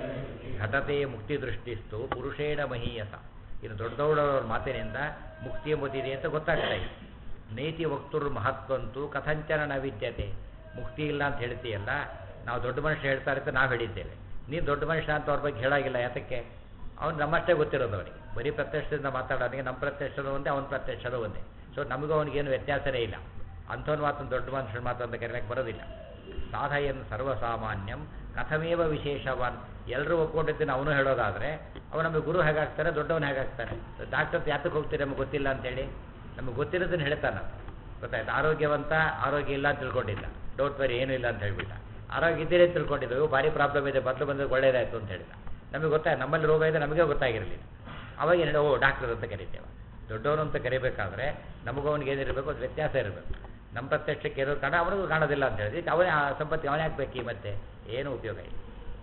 Speaker 1: ಘಟತೆ ಮುಕ್ತಿ ದೃಷ್ಟಿಸ್ತು ಪುರುಷೇಣ ಮಹೀಯಸ. ಇನ್ನು ದೊಡ್ಡ ದೊಡ್ಡವ್ರ ಮಾತಿನಿಂದ ಮುಕ್ತಿ ಎಂಬುದಿದೆ ಅಂತ ಗೊತ್ತಾಗ್ತಾ ಇದೆ. ನೇತಿ ವಕ್ತುರ್ ಮಹತ್ವಂತು ಕಥಂಚನ ನ ವಿದ್ಯತೆ. ಮುಕ್ತಿ ಇಲ್ಲ ಅಂತ ಹೇಳ್ತೀಯಲ್ಲ, ನಾವು ದೊಡ್ಡ ಮನುಷ್ಯ ಹೇಳ್ತಾ ಇರುತ್ತೆ, ನಾವು ಹೇಳಿದ್ದೇವೆ. ನೀನು ದೊಡ್ಡ ಮನುಷ್ಯ ಅಂತ ಅವ್ರ ಬಗ್ಗೆ ಹೇಳಾಗಿಲ್ಲ, ಯಾತಕ್ಕೆ? ಅವ್ನು ನಮ್ಮಷ್ಟೇ ಗೊತ್ತಿರೋದು ಅವನಿಗೆ. ಬರೀ ಪ್ರತ್ಯಕ್ಷದಿಂದ ಮಾತಾಡೋನಿಗೆ ನಮ್ಮ ಪ್ರತ್ಯಕ್ಷದ ಒಂದೇ, ಅವನ ಪ್ರತ್ಯಕ್ಷದ ಒಂದೇ. ಸೊ ನಮಗೂ ಅವನಿಗೇನು ವ್ಯತ್ಯಾಸನೇ ಇಲ್ಲ. ಅಂಥವ್ನ ಮಾತನ್ನು ದೊಡ್ಡ ಮನುಷ್ಯನ ಮಾತಂತ ಕರೆಯಕ್ಕೆ ಬರೋದಿಲ್ಲ. ಸಾಧಯನ್ ಸರ್ವಸಾಮಾನ್ಯಂ ಕಥಮೇವ ವಿಶೇಷವಾನ್. ಎಲ್ಲರೂ ಒಪ್ಕೊಂಡಿದ್ದೀನಿ ಅವನು ಹೇಳೋದಾದರೆ ಅವನು ನಮಗೆ ಗುರು ಹೇಗಾಗ್ತಾನೆ, ದೊಡ್ಡವನು ಹೇಗಾಗ್ತಾನೆ? ಡಾಕ್ಟರ್ ಯಾತಕ್ಕೆ ಹೋಗ್ತೀರಿ ನಮಗೆ ಗೊತ್ತಿಲ್ಲ ಅಂತೇಳಿ? ನಮಗೆ ಗೊತ್ತಿರೋದನ್ನು ಹೇಳ್ತಾನೆ, ಗೊತ್ತಾಯ್ತು. ಆರೋಗ್ಯವಂತ ಆರೋಗ್ಯ ಇಲ್ಲ ಅಂತ ತಿಳ್ಕೊಂಡಿಲ್ಲ, ಡೌಟ್ ವೆರಿ ಏನೂ ಇಲ್ಲ ಅಂತ ಹೇಳ್ಬಿಟ್ಟ. ಆರೋಗ್ಯ ಇದ್ದೀರಿ ಅಂತ ತಿಳ್ಕೊಂಡಿದ್ದೆವು, ಭಾರಿ ಪ್ರಾಬ್ಲಮ್ ಇದೆ, ಬದಲು ಬಂದರೆ ಒಳ್ಳೇದಾಯಿತು ಅಂತ ಹೇಳಿದ. ನಮಗೆ ನಮ್ಮಲ್ಲಿ ರೋಗ ಇದೆ ನಮಗೆ ಗೊತ್ತಾಗಿರಲಿಲ್ಲ. ಅವಾಗ ಏನು ಹೇಳೋ ಡಾಕ್ಟರ್ ಅಂತ ಕರಿತೇವೆ. ದೊಡ್ಡವನು ಅಂತ ಕರಿಬೇಕಾದ್ರೆ ನಮಗೂ ಅವನಿಗೆ ಏನಿರಬೇಕು, ಅದು ವ್ಯತ್ಯಾಸ ಇರಬೇಕು. ನಮ್ಮ ಪ್ರತ್ಯಕ್ಷಕ್ಕೆ ಇರೋ ಕಾರಣ ಅವನಿಗೂ ಕಾಣೋದಿಲ್ಲ ಅಂತ ಹೇಳಿದ್ರೆ ಅವನೇ ಆ ಸಂಪತ್ತಿ ಅವನೇ ಹಾಕ್ಬೇಕು, ಮತ್ತೆ ಏನು ಉಪಯೋಗ ಇಲ್ಲ.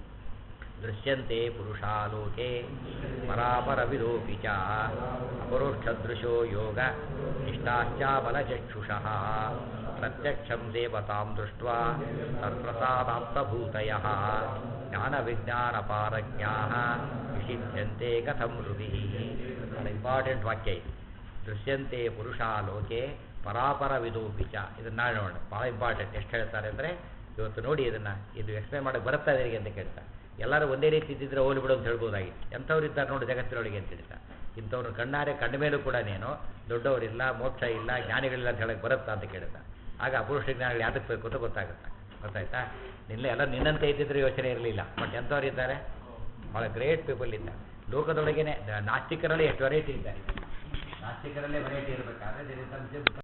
Speaker 1: ದೃಶ್ಯಂತೆ ಪುರುಷಾಲೋಕೆ ಪರಾಪರ ವಿದೋಪಿ ಚ ಅಪರೋಕ್ಷದೃಶೋ ಯೋಗ ಇಷ್ಟಾಶ್ಚ ಬಲಚಕ್ಷುಷಃ ಪ್ರತ್ಯಕ್ಷಂ ದೇವತಾಂ ದೃಷ್ಟ್ವಾ ತತ್ಪ್ರಸಾದಾಪ್ತಭೂತಯಃ ಜ್ಞಾನವಿಜ್ಞಾನಪಾರಜ್ಞಾಃ ವಿಷಿಧ್ಯಂತೆ ಕಥಂ ಹೃದಿ. ಇಂಪಾರ್ಟೆಂಟ್ ವಾಕ್ಯ ಇದು. ದೃಶ್ಯಂತೆ ಪುರುಷಾಲೋಕೆ ಪರಾಪರ ವಿದೋಪಿ ಚ. ಇದನ್ನು ನಾಳೆ ನೋಡೋಣ, ಭಾಳ ಇಂಪಾರ್ಟೆಂಟ್. ಎಷ್ಟು ಹೇಳ್ತಾರೆ ಅಂದರೆ ಇವತ್ತು ನೋಡಿ ಇದನ್ನು, ಇದು ಎಕ್ಸ್ಪ್ಲೈನ್ ಮಾಡೋಕ್ಕೆ ಬರುತ್ತಾ ಇದರಿಗೆ ಅಂತ ಕೇಳ್ತಾರೆ. ಎಲ್ಲರೂ ಒಂದೇ ರೀತಿ ಇದ್ದಿದ್ರೆ ಹೋಲಿ ಬಿಡು ಅಂತ ಹೇಳ್ಬೋದಾಗಿತ್ತು. ಎಂಥವ್ರು ಇದ್ದಾರೆ ನೋಡಿ ಜಗತ್ತಿನೊಳಗೆ ಅಂತ ಹೇಳ್ತಾರೆ. ಇಂಥವ್ರು ಕಣ್ಣಾರೆ ಕಂಡ ಮೇಲೂ ಕೂಡ ನೀನು ದೊಡ್ಡವರಿಲ್ಲ, ಮೋಕ್ಷ ಇಲ್ಲ, ಜ್ಞಾನಿಗಳಿಲ್ಲ ಅಂತ ಹೇಳಕ್ಕೆ ಬರುತ್ತಾ ಅಂತ ಕೇಳ್ತಾರೆ. ಆಗ ಅಪುರುಷ ಜ್ಞಾನಿಗಳು ಯಾತಕ್ಕೆ ಬೇಕು ಅಂತ ಗೊತ್ತಾಗುತ್ತೆ. ಗೊತ್ತಾಯ್ತಾ? ಎಲ್ಲ ನಿನ್ನಂತೆ ಇದ್ದಿದ್ರೆ ಯೋಚನೆ ಇರಲಿಲ್ಲ. ಬಟ್ ಎಂಥವ್ರು ಇದ್ದಾರೆ, ಭಾಳ ಗ್ರೇಟ್ ಪೀಪಲ್ ಇದ್ದಾರೆ ಲೋಕದೊಳಗೇನೆ. ನಾಸ್ತಿಕರಲ್ಲಿ ಎಷ್ಟು ವೆರೈಟಿ ಇದ್ದಾರೆ. ನಾಸ್ತಿಕರಲ್ಲೇ ವೆರೈಟಿ ಇರಬೇಕಾದ್ರೆ